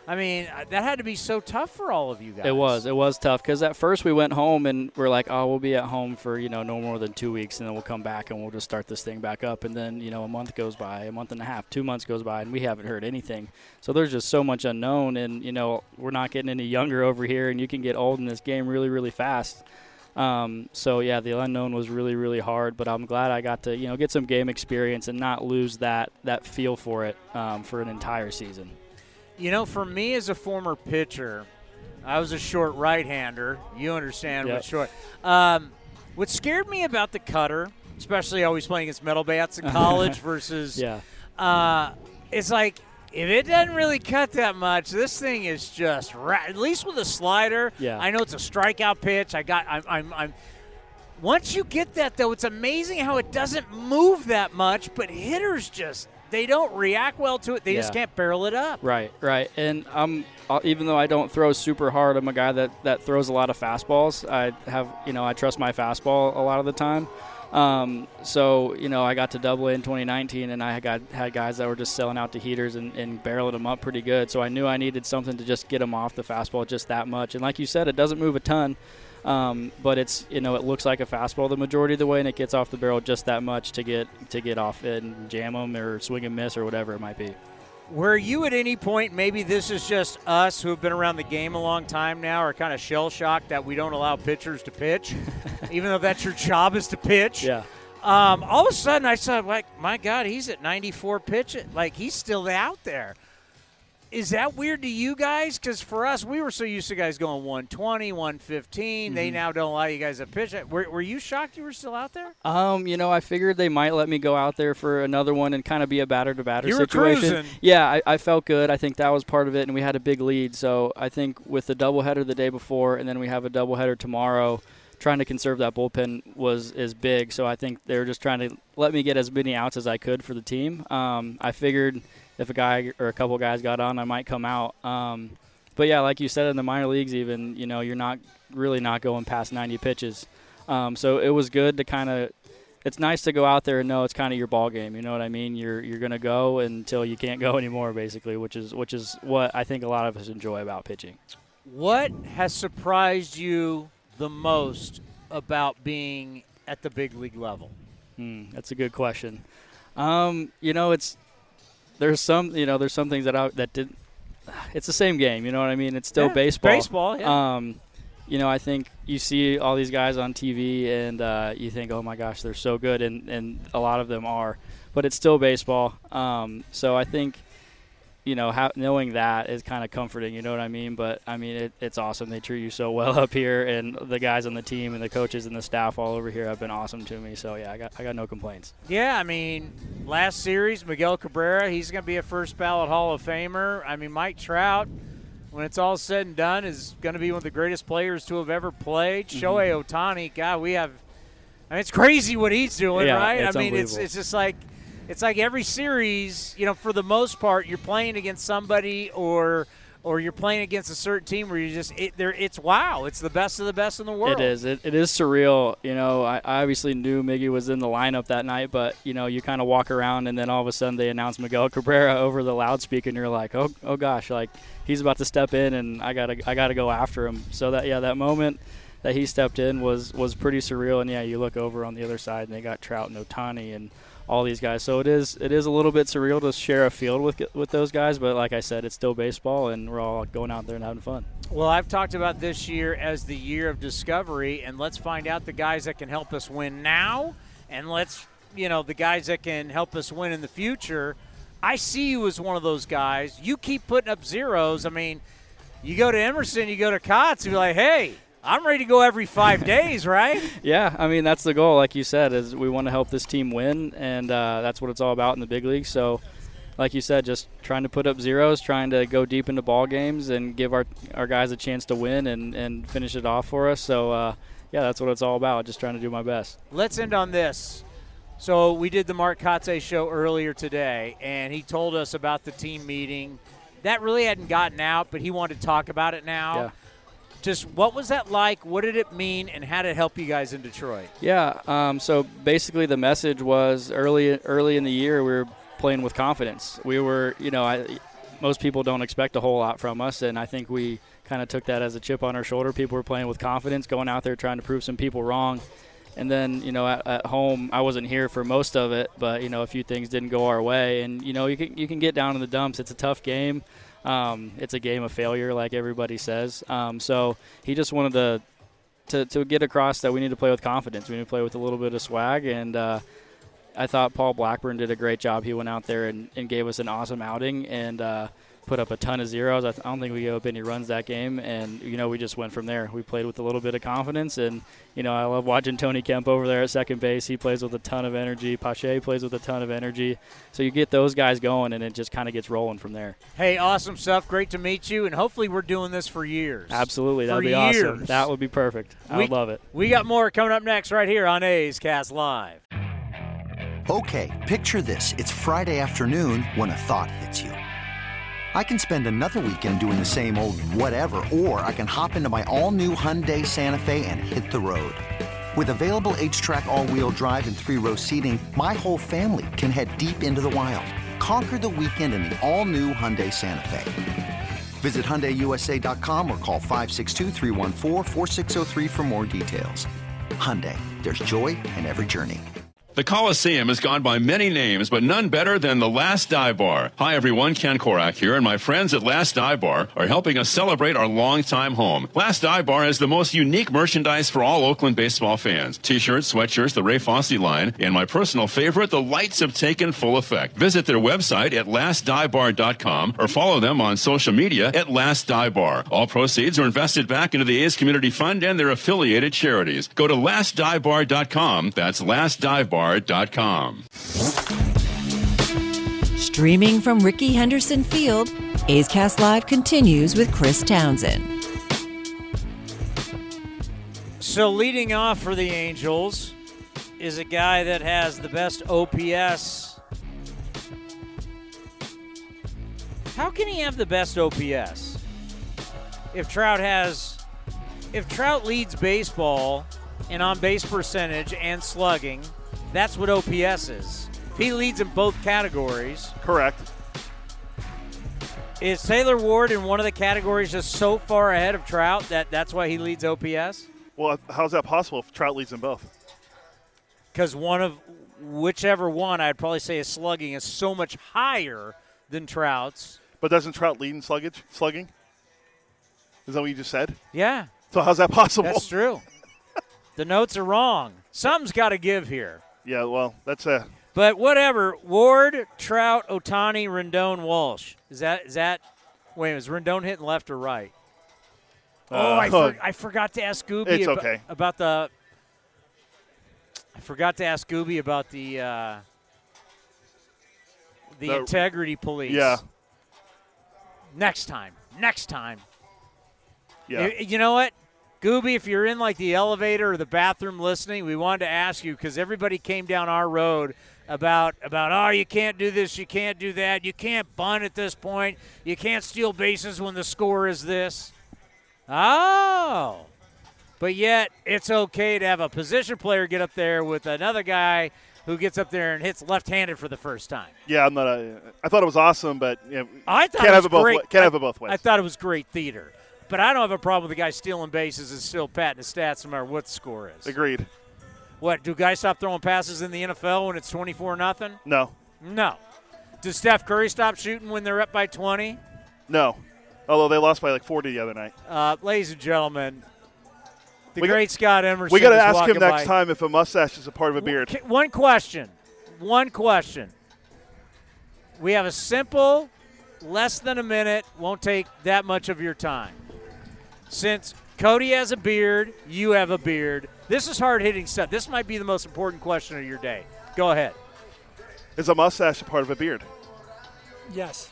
I mean, that had to be so tough for all of you guys. It was. It was tough because at first we went home and we're like, oh, we'll be at home for, you know, no more than two weeks and then we'll come back and we'll just start this thing back up. And then, you know, a month goes by, a month and a half, two months goes by, and we haven't heard anything. So there's just so much unknown, and, you know, we're not getting any younger over here, and you can get old in this game really, really fast. Um, so, yeah, the unknown was really, really hard, but I'm glad I got to, you know, get some game experience and not lose that, that feel for it um, for an entire season. You know, for me as a former pitcher, I was a short right-hander. You understand yep. what short. Um, what scared me about the cutter, especially always playing against metal bats in college versus yeah. uh, it's like if it doesn't really cut that much, this thing is just ra- at least with a slider. Yeah. I know it's a strikeout pitch. I got. I'm. I'm. I'm once you get that though, it's amazing how it doesn't move that much, but hitters just. They don't react well to it. They yeah. just can't barrel it up. Right, right. And I'm even though I don't throw super hard, I'm a guy that, that throws a lot of fastballs. I have, you know, I trust my fastball a lot of the time. Um, so, you know, I got to Double A in twenty nineteen, and I got had guys that were just selling out to heaters and, and barreling them up pretty good. So I knew I needed something to just get them off the fastball just that much. And like you said, it doesn't move a ton. Um, but it's, you know, it looks like a fastball the majority of the way, and it gets off the barrel just that much to get to get off it and jam them or swing and miss or whatever it might be. Were you at any point, maybe this is just us who have been around the game a long time now, are kind of shell-shocked that we don't allow pitchers to pitch, even though that's your job is to pitch? Yeah. Um, all of a sudden I saw, like, my God, he's at ninety-four pitching. Like, he's still out there. Is that weird to you guys? Because for us, we were so used to guys going one twenty, one fifteen. Mm-hmm. They now don't allow you guys to pitch. Were, were you shocked you were still out there? Um, you know, I figured they might let me go out there for another one and kind of be a batter-to-batter you situation. Were cruising. Yeah, I, I felt good. I think that was part of it, and we had a big lead. So I think with the doubleheader the day before, and then we have a doubleheader tomorrow, trying to conserve that bullpen was is big. So I think they were just trying to let me get as many outs as I could for the team. Um, I figured – if a guy or a couple guys got on, I might come out. Um, but, yeah, like you said, in the minor leagues even, you know, you're not really not going past ninety pitches. Um, so it was good to kind of – it's nice to go out there and know it's kind of your ball game. You know what I mean? You're you're going to go until you can't go anymore, basically, which is which is what I think a lot of us enjoy about pitching. What has surprised you the most about being at the big league level? Hmm, that's a good question. Um, you know, it's – There's some, you know, there's some things that I, that did. It's the same game, you know what I mean? It's still yeah, baseball. Baseball, yeah. Um, you know, I think you see all these guys on T V, and uh, you think, oh my gosh, they're so good, and, and a lot of them are. But it's still baseball. Um, so I think, you know, ha- knowing that is kind of comforting, you know what I mean? But, I mean, it, it's awesome. They treat you so well up here, and the guys on the team and the coaches and the staff all over here have been awesome to me. So, yeah, I got I got no complaints. Yeah, I mean, last series, Miguel Cabrera, he's going to be a first-ballot Hall of Famer. I mean, Mike Trout, when it's all said and done, is going to be one of the greatest players to have ever played. Mm-hmm. Shohei Ohtani, God, we have – I mean, it's crazy what he's doing, yeah, right? It's I mean, it's it's just like – It's like every series, you know, for the most part, you're playing against somebody or or you're playing against a certain team where you just it, – it's wow. It's the best of the best in the world. It is. It, it is surreal. You know, I, I obviously knew Miggy was in the lineup that night, but, you know, you kind of walk around and then all of a sudden they announce Miguel Cabrera over the loudspeaker and you're like, oh, oh gosh, like he's about to step in and I got to I gotta go after him. So, that yeah, that moment that he stepped in was, was pretty surreal. And, yeah, you look over on the other side and they got Trout and Ohtani and – all these guys. So it is it is a little bit surreal to share a field with with those guys, but like I said, it's still baseball, and we're all going out there and having fun. Well, I've talked about this year as the year of discovery, and let's find out the guys that can help us win now, and let's, you know, the guys that can help us win in the future. I see you as one of those guys. You keep putting up zeros. I mean, you go to Emerson, you go to Kotz, you're like, hey, I'm ready to go every five days, right? Yeah, I mean, that's the goal, like you said, is we want to help this team win, and uh, that's what it's all about in the big league. So, like you said, just trying to put up zeros, trying to go deep into ball games and give our our guys a chance to win and, and finish it off for us. So, uh, yeah, that's what it's all about, just trying to do my best. Let's end on this. So we did the Mark Kotze show earlier today, and he told us about the team meeting. That really hadn't gotten out, but he wanted to talk about it now. Yeah. Just what was that like? What did it mean, and how did it help you guys in Detroit? Yeah, um, so basically the message was early early in the year we were playing with confidence. We were, you know, I, most people don't expect a whole lot from us, and I think we kind of took that as a chip on our shoulder. People were playing with confidence, going out there trying to prove some people wrong. And then, you know, at, at home, I wasn't here for most of it, but, you know, a few things didn't go our way. And, you know, you can, you can get down in the dumps. It's a tough game. Um, it's a game of failure, like everybody says. Um, so he just wanted to, to to get across that we need to play with confidence. We need to play with a little bit of swag. And uh, I thought Paul Blackburn did a great job. He went out there and, and gave us an awesome outing and uh, put up a ton of zeros. I, th- I don't think we gave up any runs that game. And, you know, we just went from there. We played with a little bit of confidence. And, you know, I love watching Tony Kemp over there at second base. He plays with a ton of energy. Pache plays with a ton of energy. So you get those guys going, and it just kind of gets rolling from there. Hey, awesome stuff. Great to meet you. And hopefully we're doing this for years. Absolutely. That would be years. awesome. That would be perfect. I we, would love it. We got more coming up next right here on A's Cast Live. Okay, picture this. It's Friday afternoon when a thought hits you. I can spend another weekend doing the same old whatever, or I can hop into my all-new Hyundai Santa Fe and hit the road. With available H-Track all-wheel drive and three-row seating, my whole family can head deep into the wild. Conquer the weekend in the all-new Hyundai Santa Fe. Visit Hyundai U S A dot com or call five six two, three one four, four six zero three for more details. Hyundai, there's joy in every journey. The Coliseum has gone by many names, but none better than the Last Dive Bar. Hi, everyone. Ken Korak here, and my friends at Last Dive Bar are helping us celebrate our longtime home. Last Dive Bar has the most unique merchandise for all Oakland baseball fans. T-shirts, sweatshirts, the Ray Fosse line, and my personal favorite, the lights have taken full effect. Visit their website at last dive bar dot com or follow them on social media at Last Dive Bar. All proceeds are invested back into the A's Community Fund and their affiliated charities. Go to last dive bar dot com. That's last dive bar dot com. Streaming from Rickey Henderson Field, A's Cast Live continues with Chris Townsend. So leading off for the Angels is a guy that has the best O P S. How can he have the best O P S? If Trout has, if Trout leads baseball in on-base percentage and slugging, that's what O P S is. If he leads in both categories. Correct. Is Taylor Ward in one of the categories just so far ahead of Trout that that's why he leads O P S? Well, how's that possible if Trout leads in both? Because one of whichever one, I'd probably say his slugging is so much higher than Trout's. But doesn't Trout lead in sluggage, slugging? Is that what you just said? Yeah. So how's that possible? That's true. The notes are wrong. Something's got to give here. Yeah, well, that's a. But whatever. Ward, Trout, Ohtani, Rendon, Walsh. Is that is that? Wait, is Rendon hitting left or right? Uh, oh, I, for, I forgot to ask Gooby it's about, okay. about the. I forgot to ask Gooby about the uh, the, the integrity police. Yeah. Next time. Next time. Yeah. You, you know what? Gooby, if you're in like the elevator or the bathroom listening, we wanted to ask you because everybody came down our road about, about, oh, you can't do this, you can't do that, you can't bunt at this point, you can't steal bases when the score is this. Oh. But yet it's okay to have a position player get up there with another guy who gets up there and hits left-handed for the first time. Yeah, I'm not a, I thought it was awesome, but you know, I thought can't it was have it both great. wa- can't I, have it both ways. I thought it was great theater. But I don't have a problem with the guy stealing bases and still patting his stats no matter what the score is. Agreed. What, do guys stop throwing passes in the N F L when it's twenty-four nothing? No. No. Does Steph Curry stop shooting when they're up by twenty? No. Although they lost by like forty the other night. Uh, ladies and gentlemen, the we great got, Scott Emerson We got to is ask him walking next by. time if a mustache is a part of a beard. One question. One question. We have a simple, less than a minute, won't take that much of your time. Since Cody has a beard, you have a beard. This is hard-hitting stuff. This might be the most important question of your day. Go ahead. Is a mustache a part of a beard? Yes.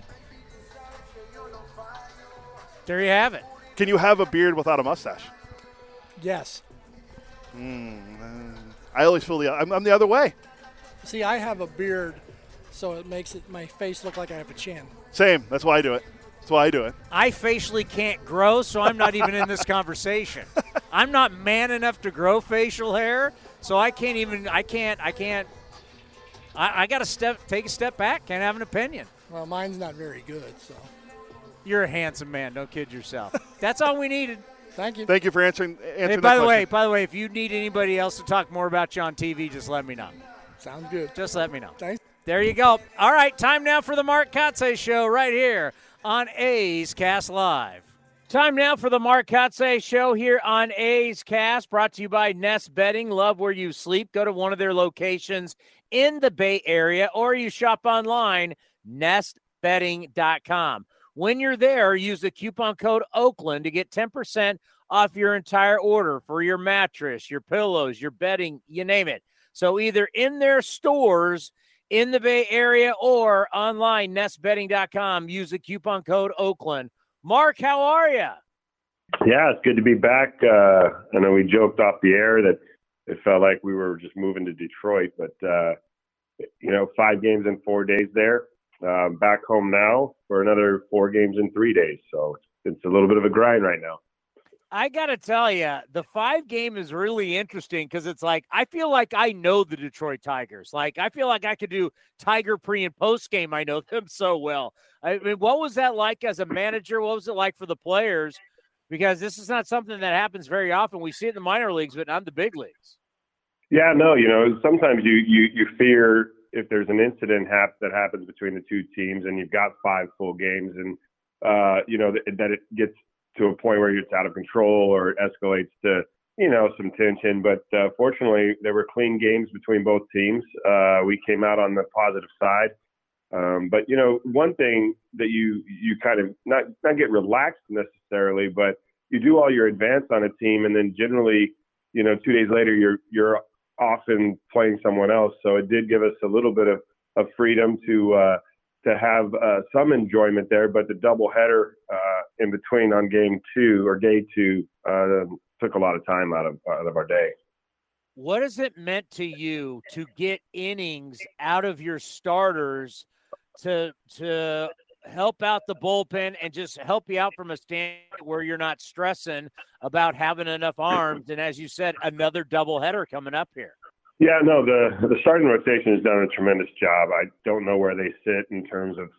There you have it. Can you have a beard without a mustache? Yes. Mm, uh, I always feel the I'm, I'm the other way. See, I have a beard, so it makes it my face look like I have a chin. Same. That's why I do it. That's why I do it. I facially can't grow, so I'm not even in this conversation. I'm not man enough to grow facial hair, so I can't even. I can't. I can't. I, I got to step, take a step back. Can't have an opinion. Well, mine's not very good, so. You're a handsome man. Don't kid yourself. That's all we needed. Thank you. Thank you for answering. answering Hey, by the question. way, by the way, if you need anybody else to talk more about you on T V, just let me know. Sounds good. Just let me know. Thanks. There you go. All right, time now for the Mark Kotze Show right here on A's Cast Live. Time now for the Mark Kotze Show here on A's Cast, brought to you by Nest Bedding. Love where you sleep. Go to one of their locations in the Bay Area, or you shop online, nest bedding dot com. When you're there, use the coupon code Oakland to get ten percent off your entire order for your mattress, your pillows, your bedding, you name it. So either in their stores in the Bay Area or online, nest bedding dot com. Use the coupon code Oakland. Mark, how are you? Yeah, it's good to be back. Uh, I know we joked off the air that it felt like we were just moving to Detroit, but, uh, you know, five games in four days there. Uh, back home now for another four games in three days. So it's a little bit of a grind right now. I got to tell you, the five game is really interesting because it's like, I feel like I know the Detroit Tigers. Like, I feel like I could do Tiger pre and post game. I know them so well. I mean, what was that like as a manager? What was it like for the players? Because this is not something that happens very often. We see it in the minor leagues, but not the big leagues. Yeah, no, you know, sometimes you, you, you fear if there's an incident hap- that happens between the two teams and you've got five full games and, uh, you know, th- that it gets to a point where it's out of control or it escalates to, you know, some tension. But uh, fortunately, there were clean games between both teams. Uh, we came out on the positive side. Um, but, you know, one thing that you you kind of not, not get relaxed necessarily, but you do all your advance on a team. And then generally, you know, two days later, you're you're often playing someone else. So it did give us a little bit of, of freedom to uh, to have uh, some enjoyment there. But the doubleheader uh, in between on game two or day two uh, took a lot of time out of out of our day. What has it meant to you to get innings out of your starters to to help out the bullpen and just help you out from a standpoint where you're not stressing about having enough arms? And as you said, another doubleheader coming up here. Yeah, no, the the starting rotation has done a tremendous job. I don't know where they sit in terms of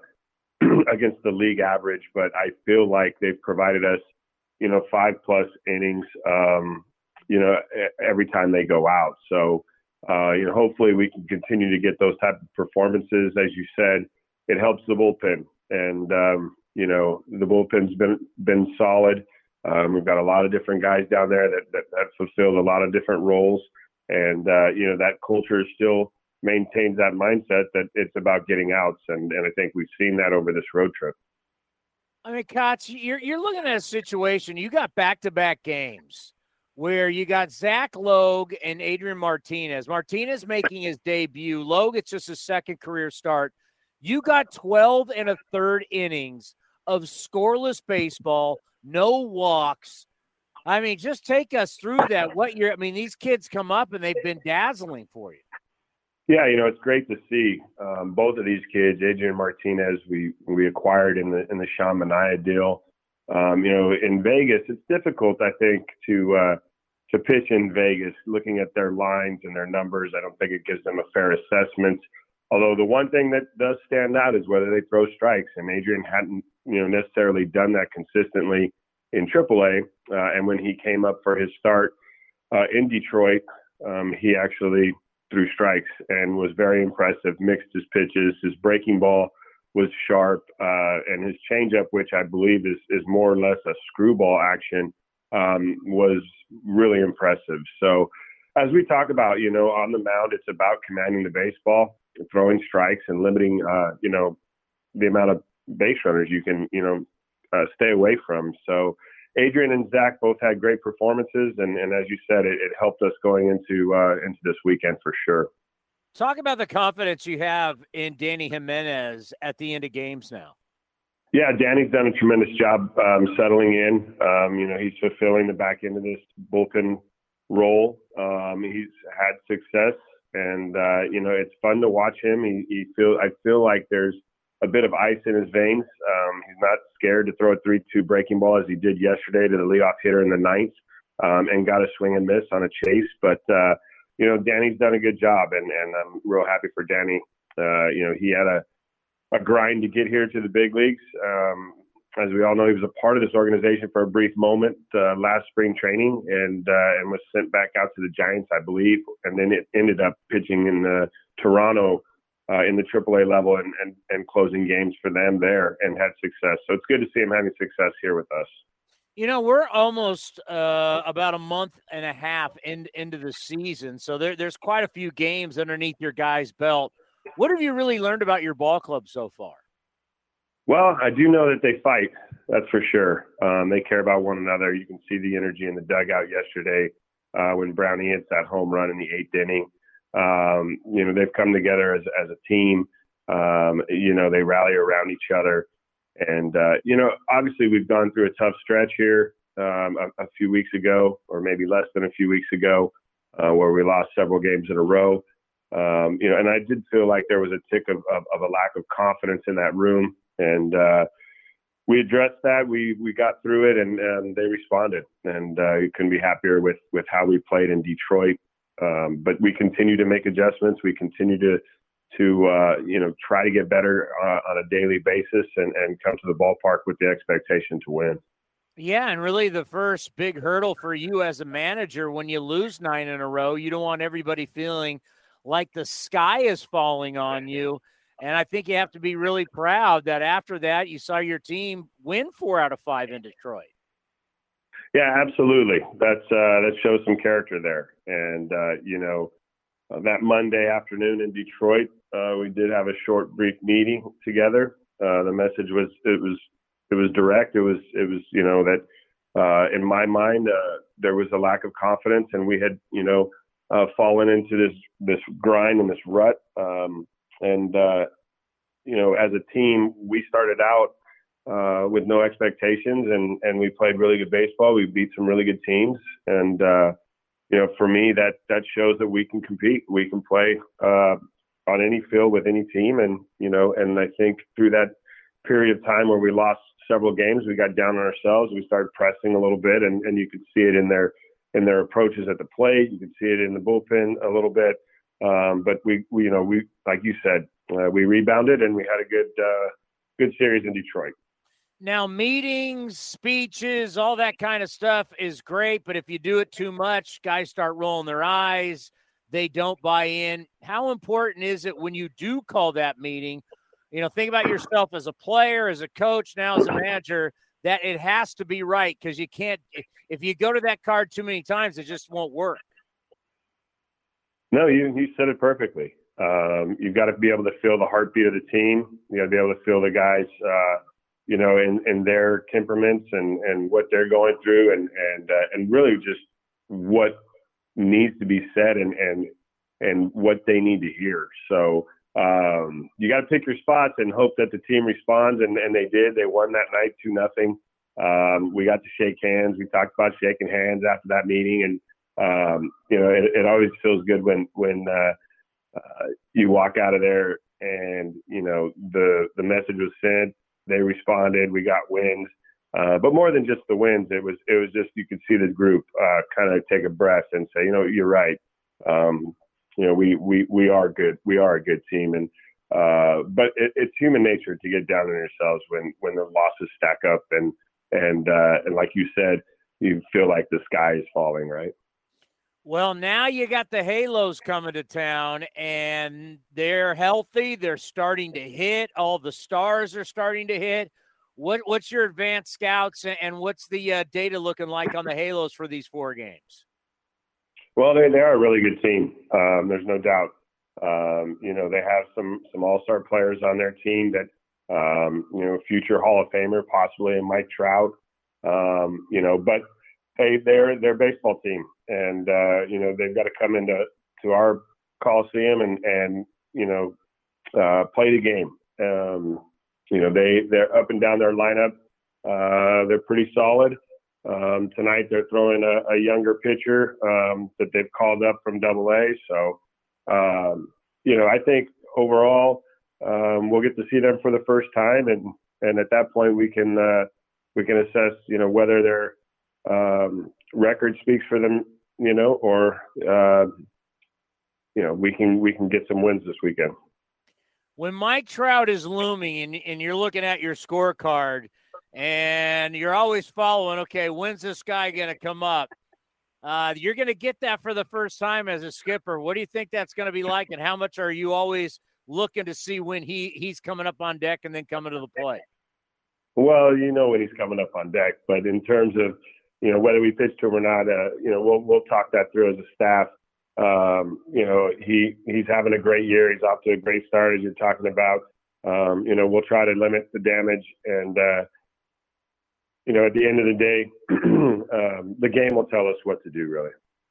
uh, against the league average, but I feel like they've provided us, you know, five plus innings, um, you know, every time they go out. So, uh, you know, hopefully we can continue to get those type of performances. As you said, it helps the bullpen, and um, you know, the bullpen's been been solid. Um, we've got a lot of different guys down there that that, that fulfilled a lot of different roles. And, uh, you know, that culture still maintains that mindset that it's about getting outs. And, and I think we've seen that over this road trip. I mean, Kotz, you're, you're looking at a situation. You got back-to-back games where you got Zach Logue and Adrian Martinez. Martinez making his debut. Logue, it's just his second career start. You got twelve and a third innings of scoreless baseball, no walks. I mean, just take us through that. What you're, I mean, these kids come up and they've been dazzling for you. Yeah, you know, it's great to see um, both of these kids. Adrian Martinez, we we acquired in the in the Sean Manaea deal. Um, you know, in Vegas, it's difficult, I think, to uh, to pitch in Vegas. Looking at their lines and their numbers, I don't think it gives them a fair assessment. Although the one thing that does stand out is whether they throw strikes, and Adrian hadn't, you know, necessarily done that consistently in triple A, uh, and when he came up for his start uh, in Detroit, um, he actually threw strikes and was very impressive, mixed his pitches. His breaking ball was sharp, uh, and his changeup, which I believe is, is more or less a screwball action, um, was really impressive. So as we talk about, you know, on the mound, it's about commanding the baseball, throwing strikes, and limiting, uh, you know, the amount of base runners you can, you know, Uh, stay away from. So Adrian and Zach both had great performances, and, and as you said, it, it helped us going into uh, into this weekend for sure. Talk about the confidence you have in Danny Jimenez at the end of games now. Yeah, Danny's done a tremendous job um, settling in. Um, you know, he's fulfilling the back end of this bullpen role. Um, he's had success, and uh, you know, it's fun to watch him. He, he feel I feel like there's a bit of ice in his veins. Um, he's not scared to throw a three two breaking ball as he did yesterday to the leadoff hitter in the ninth, um, and got a swing and miss on a chase. But, uh, you know, Danny's done a good job, and, and I'm real happy for Danny. Uh, you know, he had a a grind to get here to the big leagues. Um, as we all know, he was a part of this organization for a brief moment uh, last spring training, and uh, and was sent back out to the Giants, I believe, and then it ended up pitching in uh, Toronto uh, in the triple A level and, and and closing games for them there and had success. So it's good to see him having success here with us. You know, we're almost uh, about a month and a half in, into the season, so there, there's quite a few games underneath your guys' belt. What have you really learned about your ball club so far? Well, I do know that they fight. That's for sure. Um, they care about one another. You can see the energy in the dugout yesterday uh, when Brownie hits that home run in the eighth inning. Um, you know, they've come together as as a team. Um, you know, they rally around each other. And, uh, you know, obviously we've gone through a tough stretch here um, a, a few weeks ago, or maybe less than a few weeks ago, uh, where we lost several games in a row. Um, you know, and I did feel like there was a tick of, of, of a lack of confidence in that room. And uh, we addressed that. We we got through it, and, and they responded. And uh, you couldn't be happier with, with how we played in Detroit. Um, but we continue to make adjustments. We continue to, to uh, you know, try to get better uh, on a daily basis and, and come to the ballpark with the expectation to win. Yeah, and really the first big hurdle for you as a manager when you lose nine in a row, you don't want everybody feeling like the sky is falling on you. And I think you have to be really proud that after that you saw your team win four out of five in Detroit. Yeah, absolutely. That's uh, that shows some character there. And, uh, you know, uh, that Monday afternoon in Detroit, uh, we did have a short, brief meeting together. Uh, the message was it was it was direct. It was it was you know that uh, in my mind uh, there was a lack of confidence, and we had you know uh, fallen into this this grind and this rut. Um, And, uh, you know, as a team, we started out uh, with no expectations, and, and we played really good baseball. We beat some really good teams. And, uh, you know, for me, that, that shows that we can compete. We can play uh, on any field with any team. And, you know, and I think through that period of time where we lost several games, we got down on ourselves. We started pressing a little bit, and, and you could see it in their, in their approaches at the plate. You could see it in the bullpen a little bit. Um, but we, we, you know, we, like you said, uh, we rebounded and we had a good, uh, good series in Detroit. Now, meetings, speeches, all that kind of stuff is great, but if you do it too much, guys start rolling their eyes. They don't buy in. How important is it when you do call that meeting? You know, think about yourself as a player, as a coach, now as a manager, that it has to be right, because you can't, if you go to that card too many times, it just won't work. No, you you said it perfectly. Um, you've got to be able to feel the heartbeat of the team. You got to be able to feel the guys, uh, you know, in, in their temperaments and, and what they're going through, and and uh, and really just what needs to be said and and and what they need to hear. So um, you got to pick your spots and hope that the team responds, and, and they did. They won that night two nothing. Um, we got to shake hands. We talked about shaking hands after that meeting, and. Um, you know, it, it always feels good when, when, uh, uh, you walk out of there and, you know, the, the message was sent, they responded, we got wins. Uh, but more than just the wins, it was, it was just, you could see the group, uh, kind of take a breath and say, you know, you're right. Um, you know, we, we, we are good. We are a good team. And, uh, but it, it's human nature to get down on yourselves when, when the losses stack up and, and, uh, and like you said, you feel like the sky is falling, right? Well, now you got the Halos coming to town, and they're healthy. They're starting to hit. All the stars are starting to hit. What What's your advanced scouts, and what's the uh, data looking like on the Halos for these four games? Well, they, they are a really good team. Um, there's no doubt. Um, you know, they have some some all-star players on their team that, um, you know, future Hall of Famer, possibly, and Mike Trout. Um, you know, but hey, they're they're a baseball team, and uh, you know they've got to come into to our Coliseum and and you know uh, play the game. Um, you know they they're up and down their lineup. Uh, they're pretty solid. Um, tonight they're throwing a, a younger pitcher um, that they've called up from Double A. So um, you know I think overall um, we'll get to see them for the first time, and and at that point we can uh, we can assess you know whether they're Um, record speaks for them, you know, or uh, you know, we can we can get some wins this weekend. when Mike Trout is looming and, and you're looking at your scorecard and you're always following, okay, when's this guy going to come up? Uh, you're going to get that for the first time as a skipper. What do you think that's going to be like, and how much are you always looking to see when he, he's coming up on deck and then coming to the plate? Well, you know when he's coming up on deck, but in terms of, you know, whether we pitch to him or not, uh, you know, we'll we'll talk that through as a staff. Um, you know, he he's having a great year. He's off to a great start, as you're talking about. Um, you know, we'll try to limit the damage, and uh, you know, at the end of the day, um, the game will tell us what to do, really.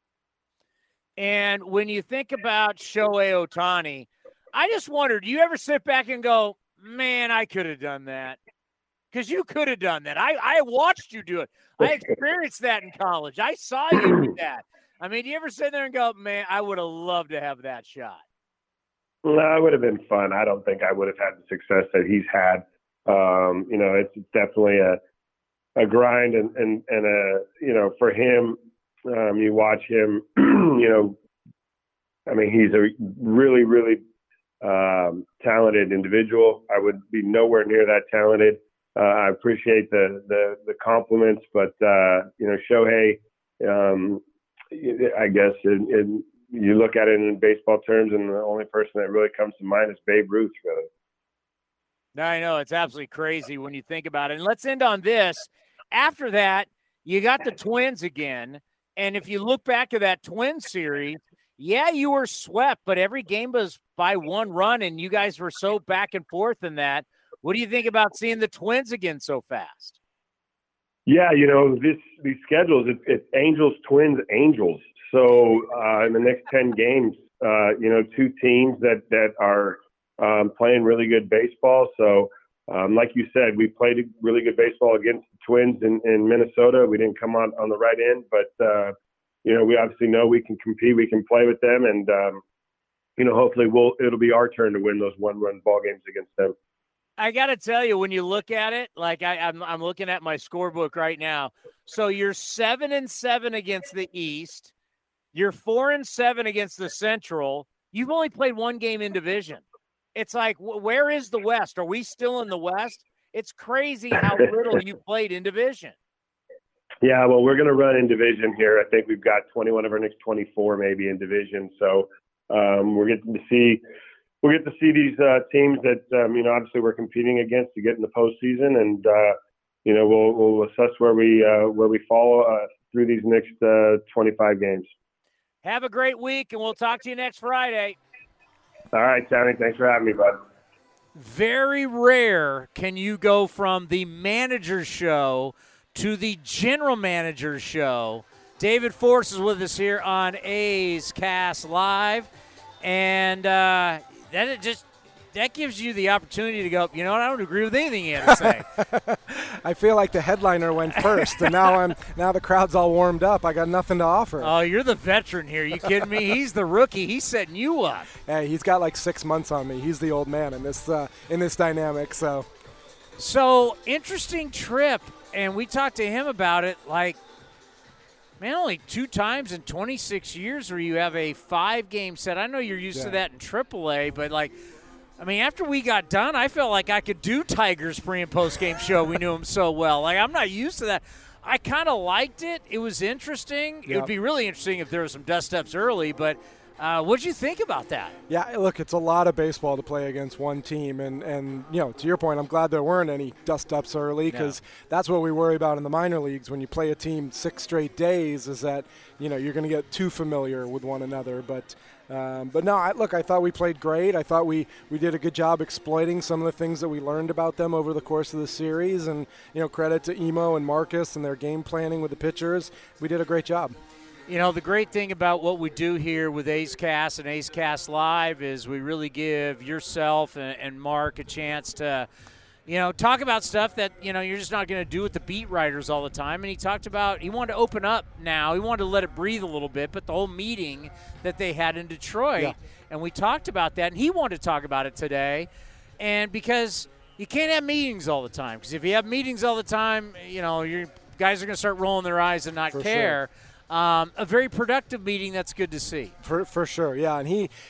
And when you think about Shohei Ohtani, I just wondered, do you ever sit back and go, man, I could have done that? Because you could have done that. I, I watched you do it. I experienced that in college. I saw you do that. I mean, do you ever sit there and go, man, I would have loved to have that shot? No, it would have been fun. I don't think I would have had the success that he's had. Um, you know, it's definitely a a grind, and, and, and a, you know, for him, um, you watch him, you know, I mean, he's a really, really um, talented individual. I would be nowhere near that talented. Uh, I appreciate the, the, the compliments, but, uh, you know, Shohei, um, I guess it, it, you look at it in baseball terms, and the only person that really comes to mind is Babe Ruth, really. No, I know. It's absolutely crazy when you think about it. And let's end on this. After that, you got the Twins again. And if you look back to that Twins series, yeah, you were swept, but every game was by one run, and you guys were so back and forth in that. What do you think about seeing the Twins again so fast? Yeah, you know, this these schedules, it, it's Angels, Twins, Angels. So uh, in the next ten games, uh, you know, two teams that, that are um, playing really good baseball. So um, like you said, we played really good baseball against the Twins in, in Minnesota. We didn't come on, on the right end, but, uh, you know, we obviously know we can compete, we can play with them. And, um, you know, hopefully we'll it'll be our turn to win those one-run ball games against them. I got to tell you, when you look at it, like I, I'm, I'm looking at my scorebook right now. So you're seven and seven against the East. You're four and seven against the Central. You've only played one game in division. It's like, where is the West? Are we still in the West? It's crazy how little you played in division. Yeah, well, we're going to run in division here. I think we've got twenty-one of our next twenty-four maybe in division. So um, we're getting to see. We'll get to see these uh, teams that, um, you know, obviously we're competing against to get in the postseason, and uh, you know, we'll we'll assess where we uh, where we fall uh, through these next uh, twenty-five games. Have a great week, and we'll talk to you next Friday. All right, Tony. Thanks for having me, bud. Very rare can you go from the manager's show to the general manager's show. David Forst is with us here on A's Cast Live, and uh, that it just that gives you the opportunity to go, you know what, I don't agree with anything he had to say. I feel like the headliner went first, and now I'm now the crowd's all warmed up. I got nothing to offer. Oh, you're the veteran here. You kidding me? He's the rookie. He's setting you up. Hey, he's got like six months on me. He's the old man in this uh, in this dynamic. So, so interesting trip, and we talked to him about it. Like, man, only two times in twenty-six years where you have a five-game set. I know you're used Yeah. to that in triple A, but like, I mean, after we got done, I felt like I could do Tiger's pre- and post-game show. We knew him so well. Like, I'm not used to that. I kind of liked it. It was interesting. It Yep. would be really interesting if there were some dust-ups early, but uh, what did you think about that? yeah, look, it's a lot of baseball to play against one team, and, and you know, to your point, I'm glad there weren't any dust-ups early, because that's what we worry about in the minor leagues when you play a team six straight days, is that, you know, you're going to get too familiar with one another. But um, but no, I, look, I thought we played great. I thought we, we did a good job exploiting some of the things that we learned about them over the course of the series, and, you know, credit to Emo and Marcus and their game planning with the pitchers. We did a great job. You know, the great thing about what we do here with A's Cast and A's Cast Live is we really give yourself and, and Mark a chance to, you know, talk about stuff that, you know, you're just not going to do with the beat writers all the time. And he talked about, he wanted to open up now. He wanted to let it breathe a little bit, but the whole meeting that they had in Detroit, Yeah. and we talked about that, and he wanted to talk about it today. And because you can't have meetings all the time, because if you have meetings all the time, you know, your guys are going to start rolling their eyes and not For care. Um, a very productive meeting. That's good to see. For for sure, yeah. And he,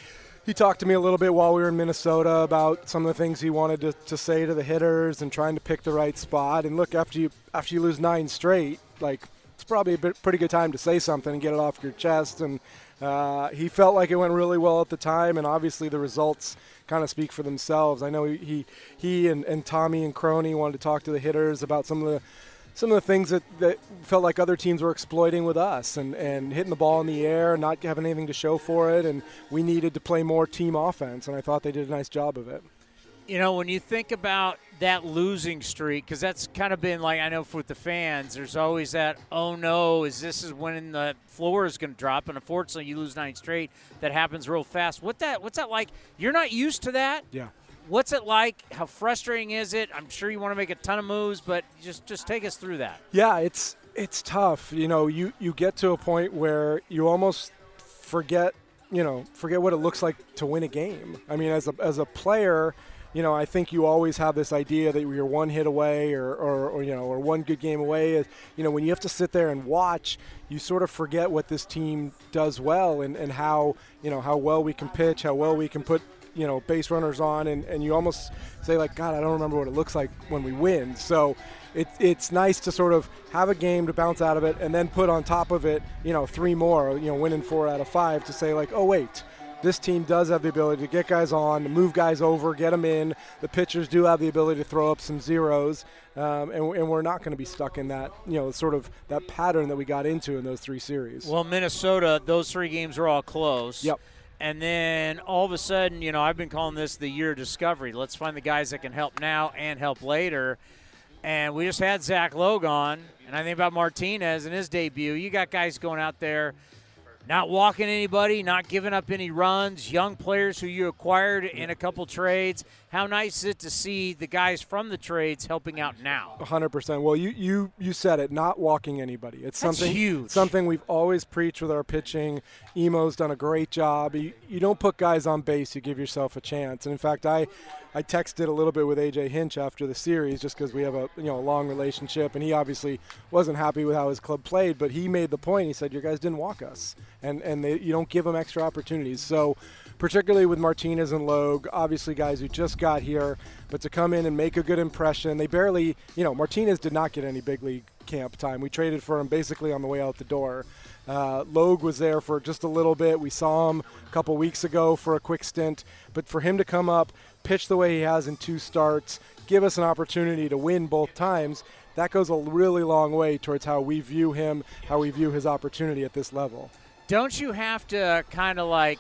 He talked to me a little bit while we were in Minnesota about some of the things he wanted to, to say to the hitters and trying to pick the right spot. And look, after you after you lose nine straight, like it's probably a bit, pretty good time to say something and get it off your chest. And uh, he felt like it went really well at the time, and obviously the results kind of speak for themselves. I know he he, he and, and Tommy and Crony wanted to talk to the hitters about some of the some of the things that, that felt like other teams were exploiting with us and, and hitting the ball in the air, not having anything to show for it, and we needed to play more team offense, and I thought they did a nice job of it. You know, when you think about that losing streak, because that's kind of been like, I know for the fans, there's always that, oh no, is this is when the floor is going to drop, and unfortunately you lose nine straight. That happens real fast. What that? What's that like? You're not used to that? Yeah. What's it like? How frustrating is it? I'm sure you want to make a ton of moves, but just just take us through that. Yeah, it's it's tough. You know, you, you get to a point where you almost forget, you know, forget what it looks like to win a game. I mean, as a as a player, you know, I think you always have this idea that you're one hit away or, or, or you know, or one good game away. You know, when you have to sit there and watch, you sort of forget what this team does well and, and how, you know, how well we can pitch, how well we can put, you know, base runners on, and, and you almost say, like, God, I don't remember what it looks like when we win. So it, it's nice to sort of have a game to bounce out of it and then put on top of it, you know, three more, you know, winning four out of five to say, like, oh, wait, this team does have the ability to get guys on, to move guys over, get them in. The pitchers do have the ability to throw up some zeros, um, and, and we're not going to be stuck in that, you know, sort of that pattern that we got into in those three series. Well, Minnesota, those three games were all close. Yep. And then all of a sudden, you know, I've been calling this the year of discovery. Let's find the guys that can help now and help later. And we just had Zach Logue on, and I think about Martinez and his debut. You got guys going out there not walking anybody, not giving up any runs, young players who you acquired in a couple trades. How nice is it to see the guys from the trades helping out now? one hundred percent. Well, you, you, you said it, not walking anybody. It's That's something huge. Something we've always preached with our pitching. Emo's done a great job. You, you don't put guys on base, you give yourself a chance. And, in fact, I, I texted a little bit with A J Hinch after the series just because we have a you know a long relationship, and he obviously wasn't happy with how his club played, but he made the point. He said, your guys didn't walk us, and, and they, you don't give them extra opportunities. So particularly with Martinez and Logue, obviously guys who just got here, but to come in and make a good impression. They barely, you know, Martinez did not get any big league camp time. We traded for him basically on the way out the door. Uh, Logue was there for just a little bit. We saw him a couple weeks ago for a quick stint, but for him to come up, pitch the way he has in two starts, give us an opportunity to win both times, that goes a really long way towards how we view him, how we view his opportunity at this level. Don't you have to kind of like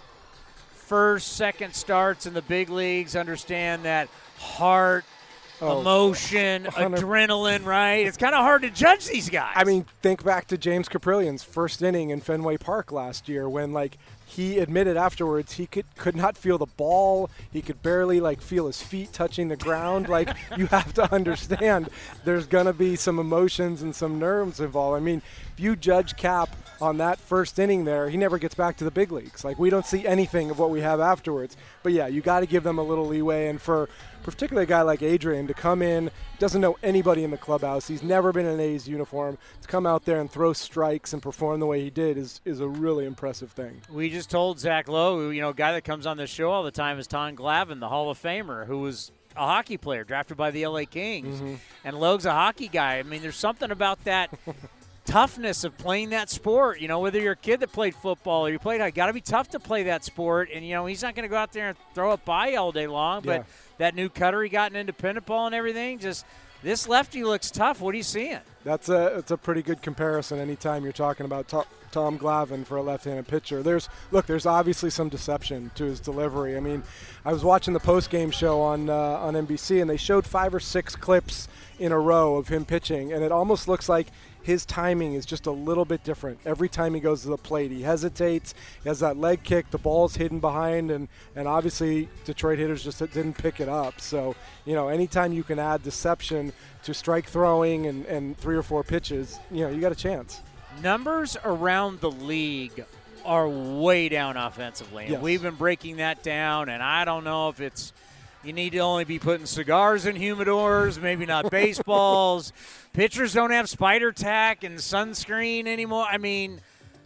first, second starts in the big leagues understand that heart, oh, emotion, one hundred adrenaline, right? It's kind of hard to judge these guys. I mean, think back to James Caprillian's first inning in Fenway Park last year when, like, he admitted afterwards he could could not feel the ball. He could barely, like, feel his feet touching the ground. Like, you have to understand there's going to be some emotions and some nerves involved. I mean, if you judge Cap on that first inning there, he never gets back to the big leagues. Like, we don't see anything of what we have afterwards. But, yeah, you got to give them a little leeway. And for particularly a guy like Adrian to come in, doesn't know anybody in the clubhouse, he's never been in an A's uniform, to come out there and throw strikes and perform the way he did is, is a really impressive thing. We just told Zach Lowe, you know, a guy that comes on this show all the time is Tom Glavine, the Hall of Famer, who was a hockey player drafted by the L A Kings. Mm-hmm. And Logue's a hockey guy. I mean, there's something about that toughness of playing that sport. You know, whether you're a kid that played football or you played, got to be tough to play that sport. And, you know, he's not going to go out there and throw it by you all day long. But Yeah. that new cutter he got in independent ball and everything, just this lefty looks tough. What are you seeing? That's a it's a pretty good comparison anytime you're talking about Tom, Tom Glavine for a left-handed pitcher. There's look, there's obviously some deception to his delivery. I mean, I was watching the post-game show on uh, on N B C, and they showed five or six clips in a row of him pitching, and it almost looks like his timing is just a little bit different. Every time he goes to the plate, he hesitates, he has that leg kick, the ball's hidden behind, and, and obviously Detroit hitters just didn't pick it up. So, you know, anytime you can add deception to strike throwing and, and three or four pitches, you know, you got a chance. Numbers around the league are way down offensively. And Yes. we've been breaking that down, and I don't know if it's you need to only be putting cigars in humidors, maybe not baseballs. Pitchers don't have spider tack and sunscreen anymore. I mean,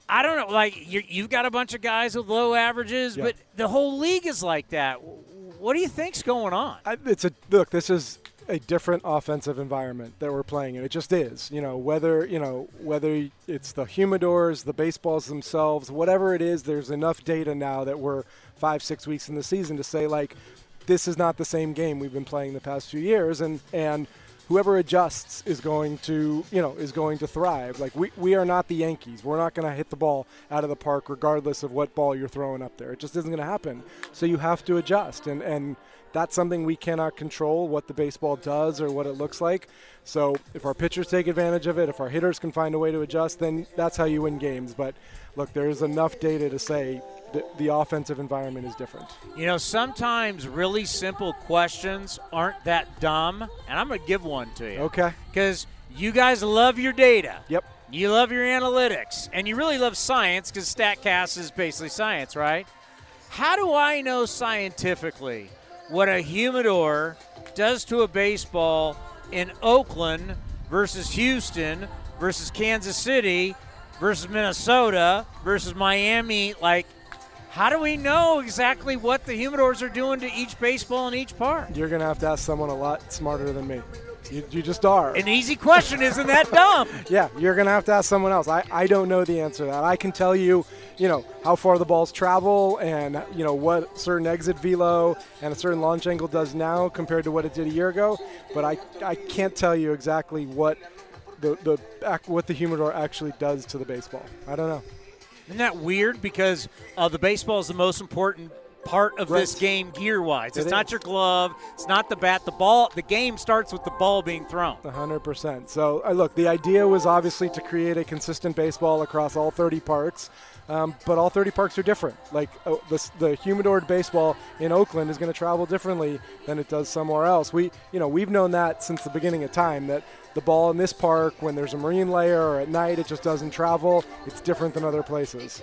I don't know. Like, you, you've got a bunch of guys with low averages, Yeah. but the whole league is like that. What do you think's going on? I, it's a look. This is a different offensive environment that we're playing in. It just is. You know, whether you know whether it's the humidors, the baseballs themselves, whatever it is. There's enough data now that we're five, six weeks in the season to say like, this is not the same game we've been playing the past few years, and and. Whoever adjusts is going to, you know, is going to thrive. Like we, we are not the Yankees. We're not going to hit the ball out of the park regardless of what ball you're throwing up there. It just isn't going to happen. So you have to adjust, and and that's something we cannot control what the baseball does or what it looks like. So if our pitchers take advantage of it, if our hitters can find a way to adjust, then that's how you win games. But look, there's enough data to say the, the offensive environment is different. You know, sometimes really simple questions aren't that dumb, and I'm going to give one to you. Okay. Because you guys love your data. Yep. You love your analytics, and you really love science because StatCast is basically science, right? How do I know scientifically what a humidor does to a baseball in Oakland versus Houston versus Kansas City versus Minnesota versus Miami? Like, how do we know exactly what the humidors are doing to each baseball in each park? You're going to have to ask someone a lot smarter than me. You, you just are. An easy question isn't that dumb. Yeah, you're going to have to ask someone else. I, I don't know the answer to that. I can tell you, you know, how far the balls travel and, you know, what certain exit velo and a certain launch angle does now compared to what it did a year ago. But I, I can't tell you exactly what the, the what the humidor actually does to the baseball. I don't know. Isn't that weird? Because uh, the baseball is the most important part of Right. this game gear-wise. It's It not is. your glove. It's not the bat. The ball. The game starts with the ball being thrown. one hundred percent. So, uh, look, the idea was obviously to create a consistent baseball across all thirty parks, um, but all thirty parks are different. Like, uh, the, the humidored baseball in Oakland is going to travel differently than it does somewhere else. We, you know, we've known that since the beginning of time, that the ball in this park, when there's a marine layer or at night, it just doesn't travel. It's different than other places.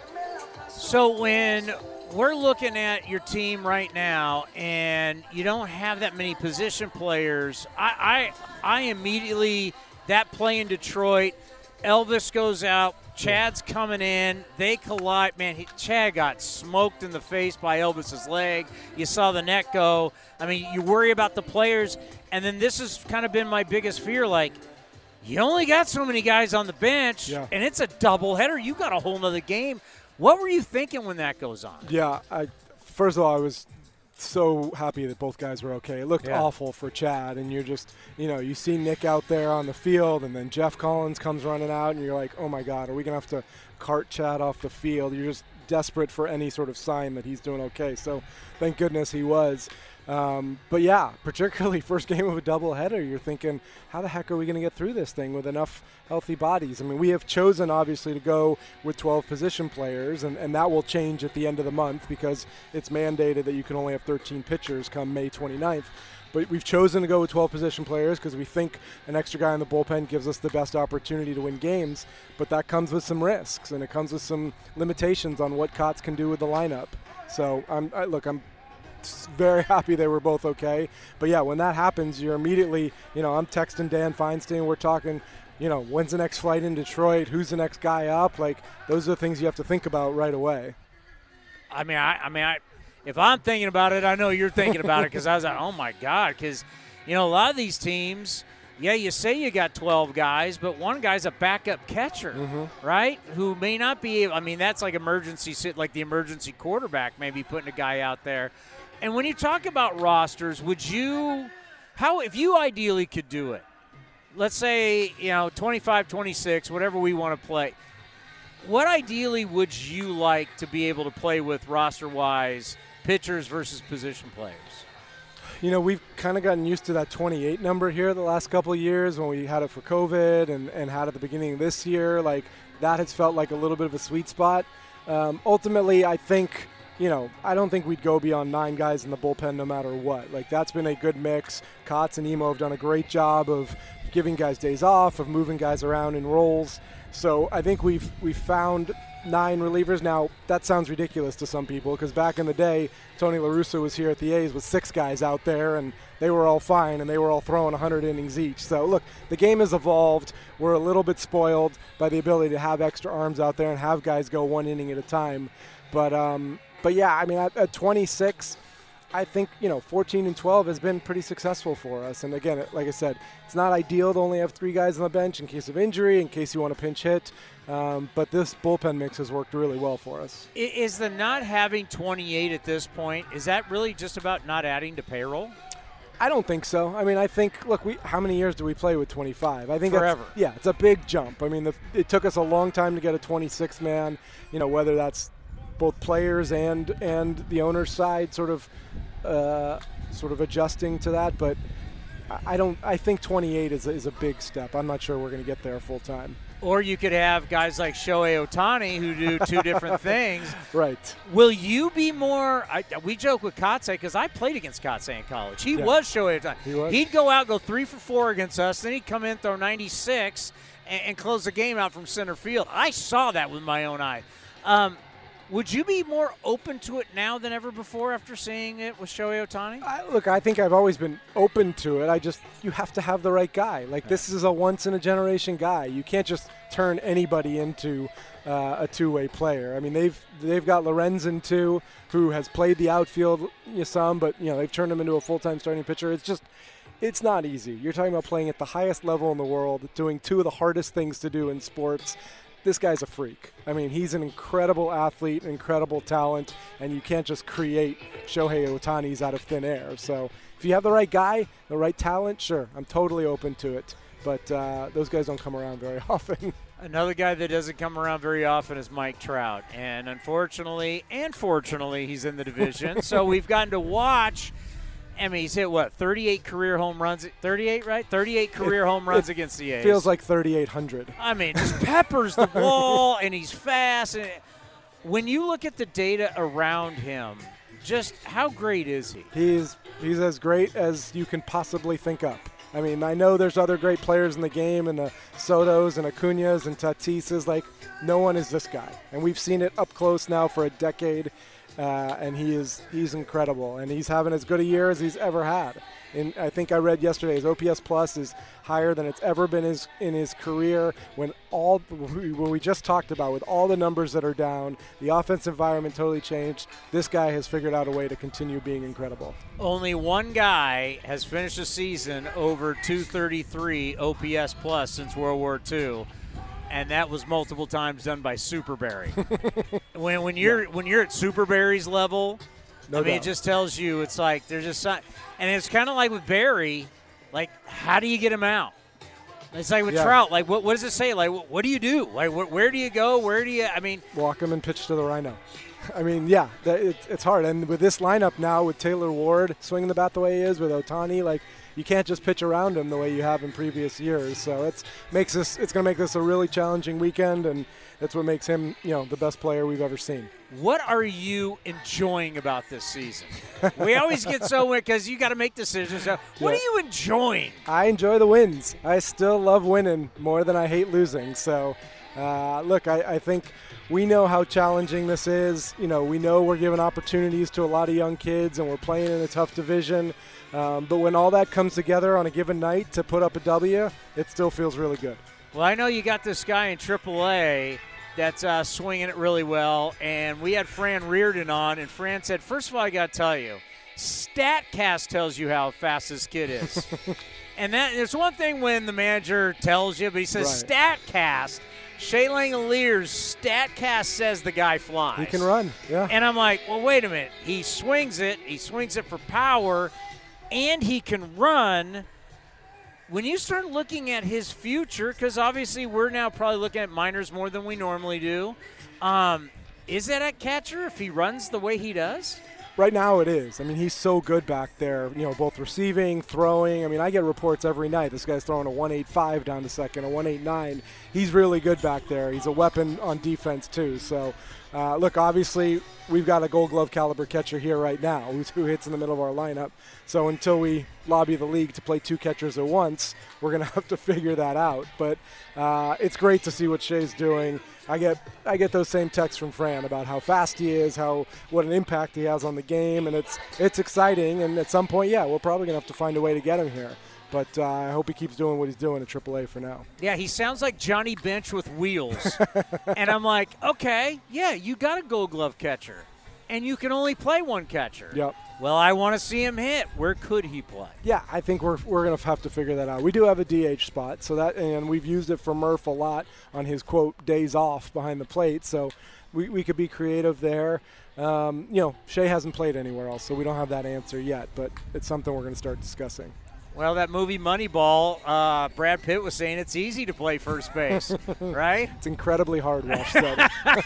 So when we're looking at your team right now and you don't have that many position players, I I, I immediately, that play in Detroit, Elvis goes out, Chad's coming in, they collide. Man, he, Chad got smoked in the face by Elvis's leg. You saw the net go. I mean, you worry about the players, and then this has kind of been my biggest fear, like, you only got so many guys on the bench, Yeah. and it's a doubleheader. You got a whole nother game. What were you thinking when that goes on? Yeah, I first of all, I was so happy that both guys were okay. It looked Yeah. awful for Chad, and you're just, you know, you see Nick out there on the field, and then Jeff Collins comes running out, and you're like, oh my God, are we going to have to cart Chad off the field? You're just desperate for any sort of sign that he's doing okay. So thank goodness he was. Um, but yeah, particularly first game of a doubleheader, you're thinking, how the heck are we going to get through this thing with enough healthy bodies? I mean, we have chosen, obviously, to go with twelve position players, and, and that will change at the end of the month because it's mandated that you can only have thirteen pitchers come May twenty-ninth. But we've chosen to go with twelve position players because we think an extra guy in the bullpen gives us the best opportunity to win games. But that comes with some risks, and it comes with some limitations on what Kotz can do with the lineup. So, I'm, I, look, I'm very happy they were both okay. But yeah, when that happens, you're immediately, you know, I'm texting Dan Feinstein. We're talking, you know, when's the next flight in Detroit? Who's the next guy up? Like, those are the things you have to think about right away. I mean, I, I mean, I, if I'm thinking about it, I know you're thinking about it because I was like, oh my God, because, you know, a lot of these teams, yeah, you say you got twelve guys, but one guy's a backup catcher, Mm-hmm. right? Who may not be able, I mean, that's like emergency, sit like the emergency quarterback, maybe putting a guy out there. And when you talk about rosters, would you, how, if you ideally could do it, let's say, you know, twenty-five, twenty-six, whatever we want to play, what ideally would you like to be able to play with roster-wise, pitchers versus position players? You know, we've kind of gotten used to that twenty-eight number here the last couple of years when we had it for COVID and, and had it at the beginning of this year. Like, that has felt like a little bit of a sweet spot. Um, ultimately, I think, you know, I don't think we'd go beyond nine guys in the bullpen no matter what. Like, that's been a good mix. Kotz and Emo have done a great job of giving guys days off, of moving guys around in roles. So I think we've we've found nine relievers. Now, that sounds ridiculous to some people because back in the day, Tony La Russa was here at the A's with six guys out there, and they were all fine, and they were all throwing one hundred innings each. So, look, the game has evolved. We're a little bit spoiled by the ability to have extra arms out there and have guys go one inning at a time. But, um, but yeah, I mean, at, at twenty-six, I think, you know, fourteen and twelve has been pretty successful for us. And again, like I said, it's not ideal to only have three guys on the bench in case of injury, in case you want to pinch hit. Um, but this bullpen mix has worked really well for us. Is the not having twenty-eight at this point, is that really just about not adding to payroll? I don't think so. I mean, I think, look, we how many years do we play with twenty-five? I think forever. That's, yeah, it's a big jump. I mean, the, it took us a long time to get a twenty-six man, you know, whether that's both players and and the owner's side sort of uh, sort of adjusting to that. But I don't. I think twenty-eight is, is a big step. I'm not sure we're going to get there full time. Or you could have guys like Shohei Ohtani who do two different things. Right. Will you be more I, – we joke with Kotze because I played against Kotze in college. He yeah. was Shohei Ohtani. He was. He'd go out, go three for four against us. Then he'd come in, throw ninety-six, and, and close the game out from center field. I saw that with my own eye. Um, would you be more open to it now than ever before after seeing it with Shohei Ohtani? I, look, I think I've always been open to it. I just – you have to have the right guy. Like, this is a once-in-a-generation guy. You can't just turn anybody into uh, a two-way player. I mean, they've they've got Lorenzen, too, who has played the outfield you know, some, but, you know, they've turned him into a full-time starting pitcher. It's just – it's not easy. You're talking about playing at the highest level in the world, doing two of the hardest things to do in sports. This guy's a freak. I mean, he's an incredible athlete, incredible talent, and you can't just create Shohei Ohtani's out of thin air. So if you have the right guy, the right talent, sure, I'm totally open to it. But uh, those guys don't come around very often. Another guy that doesn't come around very often is Mike Trout. And unfortunately and fortunately, he's in the division. So we've gotten to watch – I mean, he's hit, what, thirty-eight career home runs? thirty-eight, right? thirty-eight career it, home runs against the A's. Feels like thirty-eight hundred. I mean, just peppers the ball, and he's fast. And when you look at the data around him, just how great is he? He's he's as great as you can possibly think up. I mean, I know there's other great players in the game, and the Sotos and Acuñas and Tatises. Like, no one is this guy. And we've seen it up close now for a decade. Uh, and he is he's incredible, and he's having as good a year as he's ever had. And I think I read yesterday his O P S plus is higher than it's ever been his, in his career. When all when we just talked about with all the numbers that are down, the offensive environment totally changed. This guy has figured out a way to continue being incredible. Only one guy has finished a season over two thirty-three O P S plus since World War Two. And that was multiple times done by Super Barry. when when you're yeah. when you're at Super Barry's level, no I mean, doubt. It just tells you it's like there's just and it's kind of like with Barry, like how do you get him out? It's like with yeah. Trout, like what what does it say? Like what, what do you do? Like wh- where do you go? Where do you? I mean, walk him and pitch to the Rhino. I mean, yeah, that, it, it's hard. And with this lineup now, with Taylor Ward swinging the bat the way he is, with Ohtani, like. You can't just pitch around him the way you have in previous years. So it's makes this it's going to make this a really challenging weekend, and that's what makes him, you know, the best player we've ever seen. What are you enjoying about this season? We always get so because you got to make decisions. So what yeah. are you enjoying? I enjoy the wins. I still love winning more than I hate losing. So, uh, look, I, I think we know how challenging this is. You know, we know we're giving opportunities to a lot of young kids, and we're playing in a tough division. Um, but when all that comes together on a given night to put up a W, it still feels really good. Well, I know you got this guy in triple A that's uh, swinging it really well, and we had Fran Reardon on, and Fran said, first of all, I got to tell you, StatCast tells you how fast this kid is. And that there's one thing when the manager tells you, but he says right. StatCast. Shea Langeliers' StatCast says the guy flies. He can run, yeah. And I'm like, well, wait a minute. He swings it. He swings it for power. And he can run. When you start looking at his future, because obviously we're now probably looking at minors more than we normally do, um, is that at catcher if he runs the way he does? Right now it is. I mean, he's so good back there, you know, both receiving, throwing. I mean, I get reports every night. This guy's throwing a one eighty-five down to second, a one eighty-nine. He's really good back there. He's a weapon on defense, too. So, uh, look, obviously we've got a Gold Glove caliber catcher here right now who's, who hits in the middle of our lineup. So until we lobby the league to play two catchers at once, we're going to have to figure that out. But uh, it's great to see what Shea's doing. I get I get those same texts from Fran about how fast he is, how what an impact he has on the game, and it's it's exciting. And at some point, yeah, we're probably going to have to find a way to get him here. But uh, I hope he keeps doing what he's doing at triple A for now. Yeah, he sounds like Johnny Bench with wheels. And I'm like, okay, yeah, you got a Gold Glove catcher, and you can only play one catcher. Yep. Well, I want to see him hit. Where could he play? Yeah, I think we're we're going to have to figure that out. We do have a D H spot, so that and we've used it for Murph a lot on his, quote, days off behind the plate. So we, we could be creative there. Um, you know, Shea hasn't played anywhere else, so we don't have that answer yet, but it's something we're going to start discussing. Well, that movie Moneyball, uh, Brad Pitt was saying it's easy to play first base, right? It's incredibly hard, Walsh said.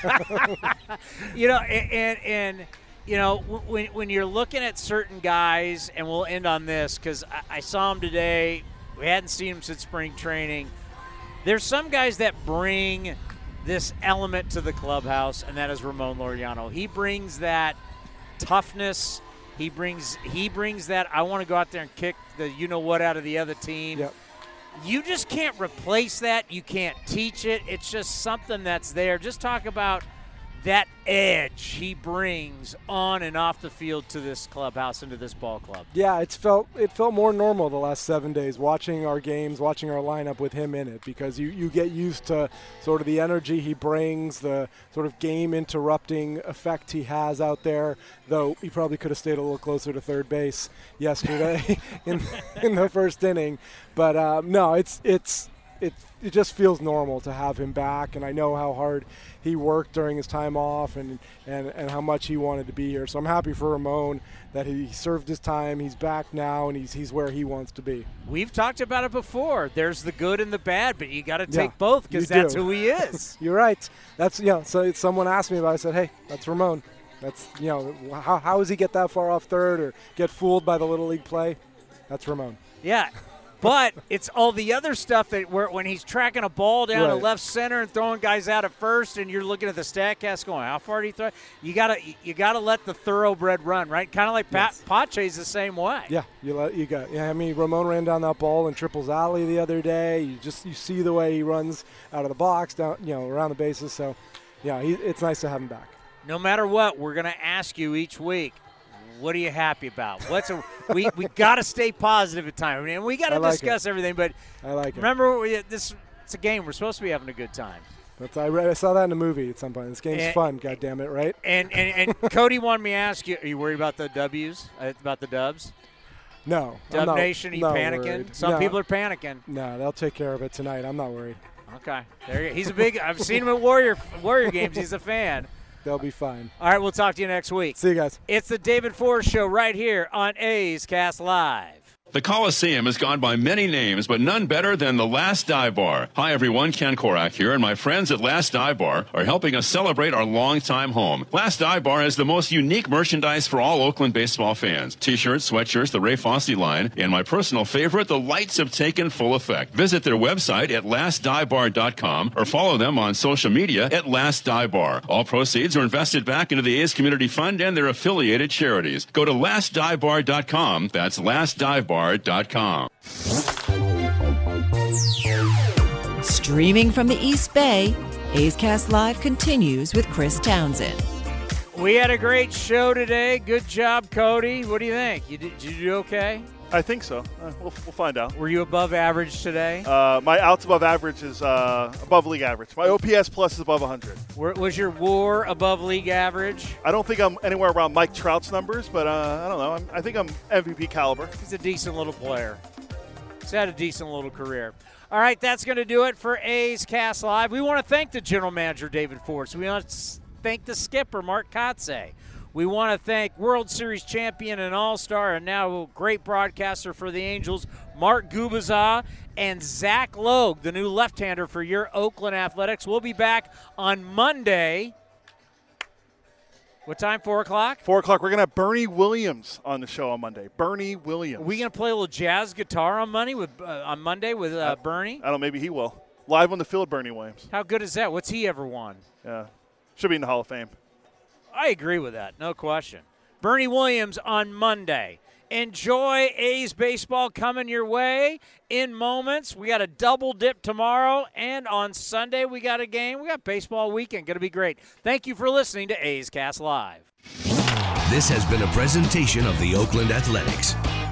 You know, and, and, and you know, when, when you're looking at certain guys, and we'll end on this because I, I saw him today. We hadn't seen him since spring training. There's some guys that bring this element to the clubhouse, and that is Ramon Laureano. He brings that toughness. He brings he brings that I want to go out there and kick the you-know-what out of the other team. Yep. You just can't replace that. You can't teach it. It's just something that's there. Just talk about that edge he brings on and off the field to this clubhouse and to this ball club. Yeah, it's felt it felt more normal the last seven days watching our games, watching our lineup with him in it, because you, you get used to sort of the energy he brings, the sort of game-interrupting effect he has out there, though he probably could have stayed a little closer to third base yesterday in in the first inning. But um, no, it's it's it it just feels normal to have him back, and I know how hard he worked during his time off and, and, and how much he wanted to be here. So I'm happy for Ramon that he served his time, he's back now, and he's he's where he wants to be. We've talked about it before. There's the good and the bad, but you got to take Yeah, both because you that's do. who he is. You're right. That's, you know, so it's, someone asked me about it. I said, hey, that's Ramon. That's, you know, how, how does he get that far off third or get fooled by the Little League play? That's Ramon. Yeah. But it's all the other stuff that where when he's tracking a ball down to Right. left center and throwing guys out at first, and you're looking at the Statcast going, how far do you throw? You gotta you gotta let the thoroughbred run, right? Kind of like Pat Pache's the same way. Yeah, you let you got. Yeah, I mean, Ramon ran down that ball in Triples Alley the other day. You just you see the way he runs out of the box, down, you know, around the bases. So, yeah, he, it's nice to have him back. No matter what, we're gonna ask you each week, what are you happy about? What's a we we got to stay positive at times, and we got I to like discuss it. everything. But I like it. remember, we, this it's a game. We're supposed to be having a good time. That's, I, read, I saw that in a movie at some point. This game's And- fun, God damn it, right? And and, and Cody wanted me to ask you: are you worried about the W's? Uh, about the Dubs? No. I'm Dub not- Nation, are you not panicking? worried. Some No. people are panicking. No, they'll take care of it tonight. I'm not worried. Okay, there you go. He's a big. I've seen him at Warrior Warrior games. He's a fan. They'll be fine. All right, we'll talk to you next week. See you guys. It's the David Forrest Show right here on A's Cast Live. The Coliseum has gone by many names, but none better than the Last Dive Bar. Hi, everyone. Ken Korak here, and my friends at Last Dive Bar are helping us celebrate our longtime home. Last Dive Bar has the most unique merchandise for all Oakland baseball fans. T-shirts, sweatshirts, the Ray Fosse line, and my personal favorite, the lights have taken full effect. Visit their website at last dive bar dot com or follow them on social media at Last Dive Bar. All proceeds are invested back into the A's Community Fund and their affiliated charities. Go to last dive bar dot com. That's last dive bar dot com. Streaming from the East Bay, A's Cast Live continues with Chris Townsend. We had a great show today. Good job, Cody. What do you think? You did, did you do okay? I think so. Uh, we'll, we'll find out. Were you above average today? Uh, my outs above average is uh, above league average. My O P S plus is above one hundred. Were, was your WAR above league average? I don't think I'm anywhere around Mike Trout's numbers, but uh, I don't know. I'm, I think I'm M V P caliber. He's a decent little player. He's had a decent little career. All right, that's going to do it for A's Cast Live. We want to thank the general manager, David Forrest. We want to thank the skipper, Mark Kotze. We want to thank World Series champion and all-star and now great broadcaster for the Angels, Mark Gubicza, and Zach Logue, the new left-hander for your Oakland Athletics. We'll be back on Monday. What time, four o'clock? Four o'clock. We're going to have Bernie Williams on the show on Monday. Bernie Williams. Are we going to play a little jazz guitar on Monday with, uh, on Monday with uh, Bernie? I don't know. Maybe he will. Live on the field, Bernie Williams. How good is that? What's he ever won? Yeah. Should be in the Hall of Fame. I agree with that, no question. Bernie Williams on Monday. Enjoy A's baseball coming your way in moments. We got a double dip tomorrow, and on Sunday we got a game. We got baseball weekend. Going to be great. Thank you for listening to A's Cast Live. This has been a presentation of the Oakland Athletics.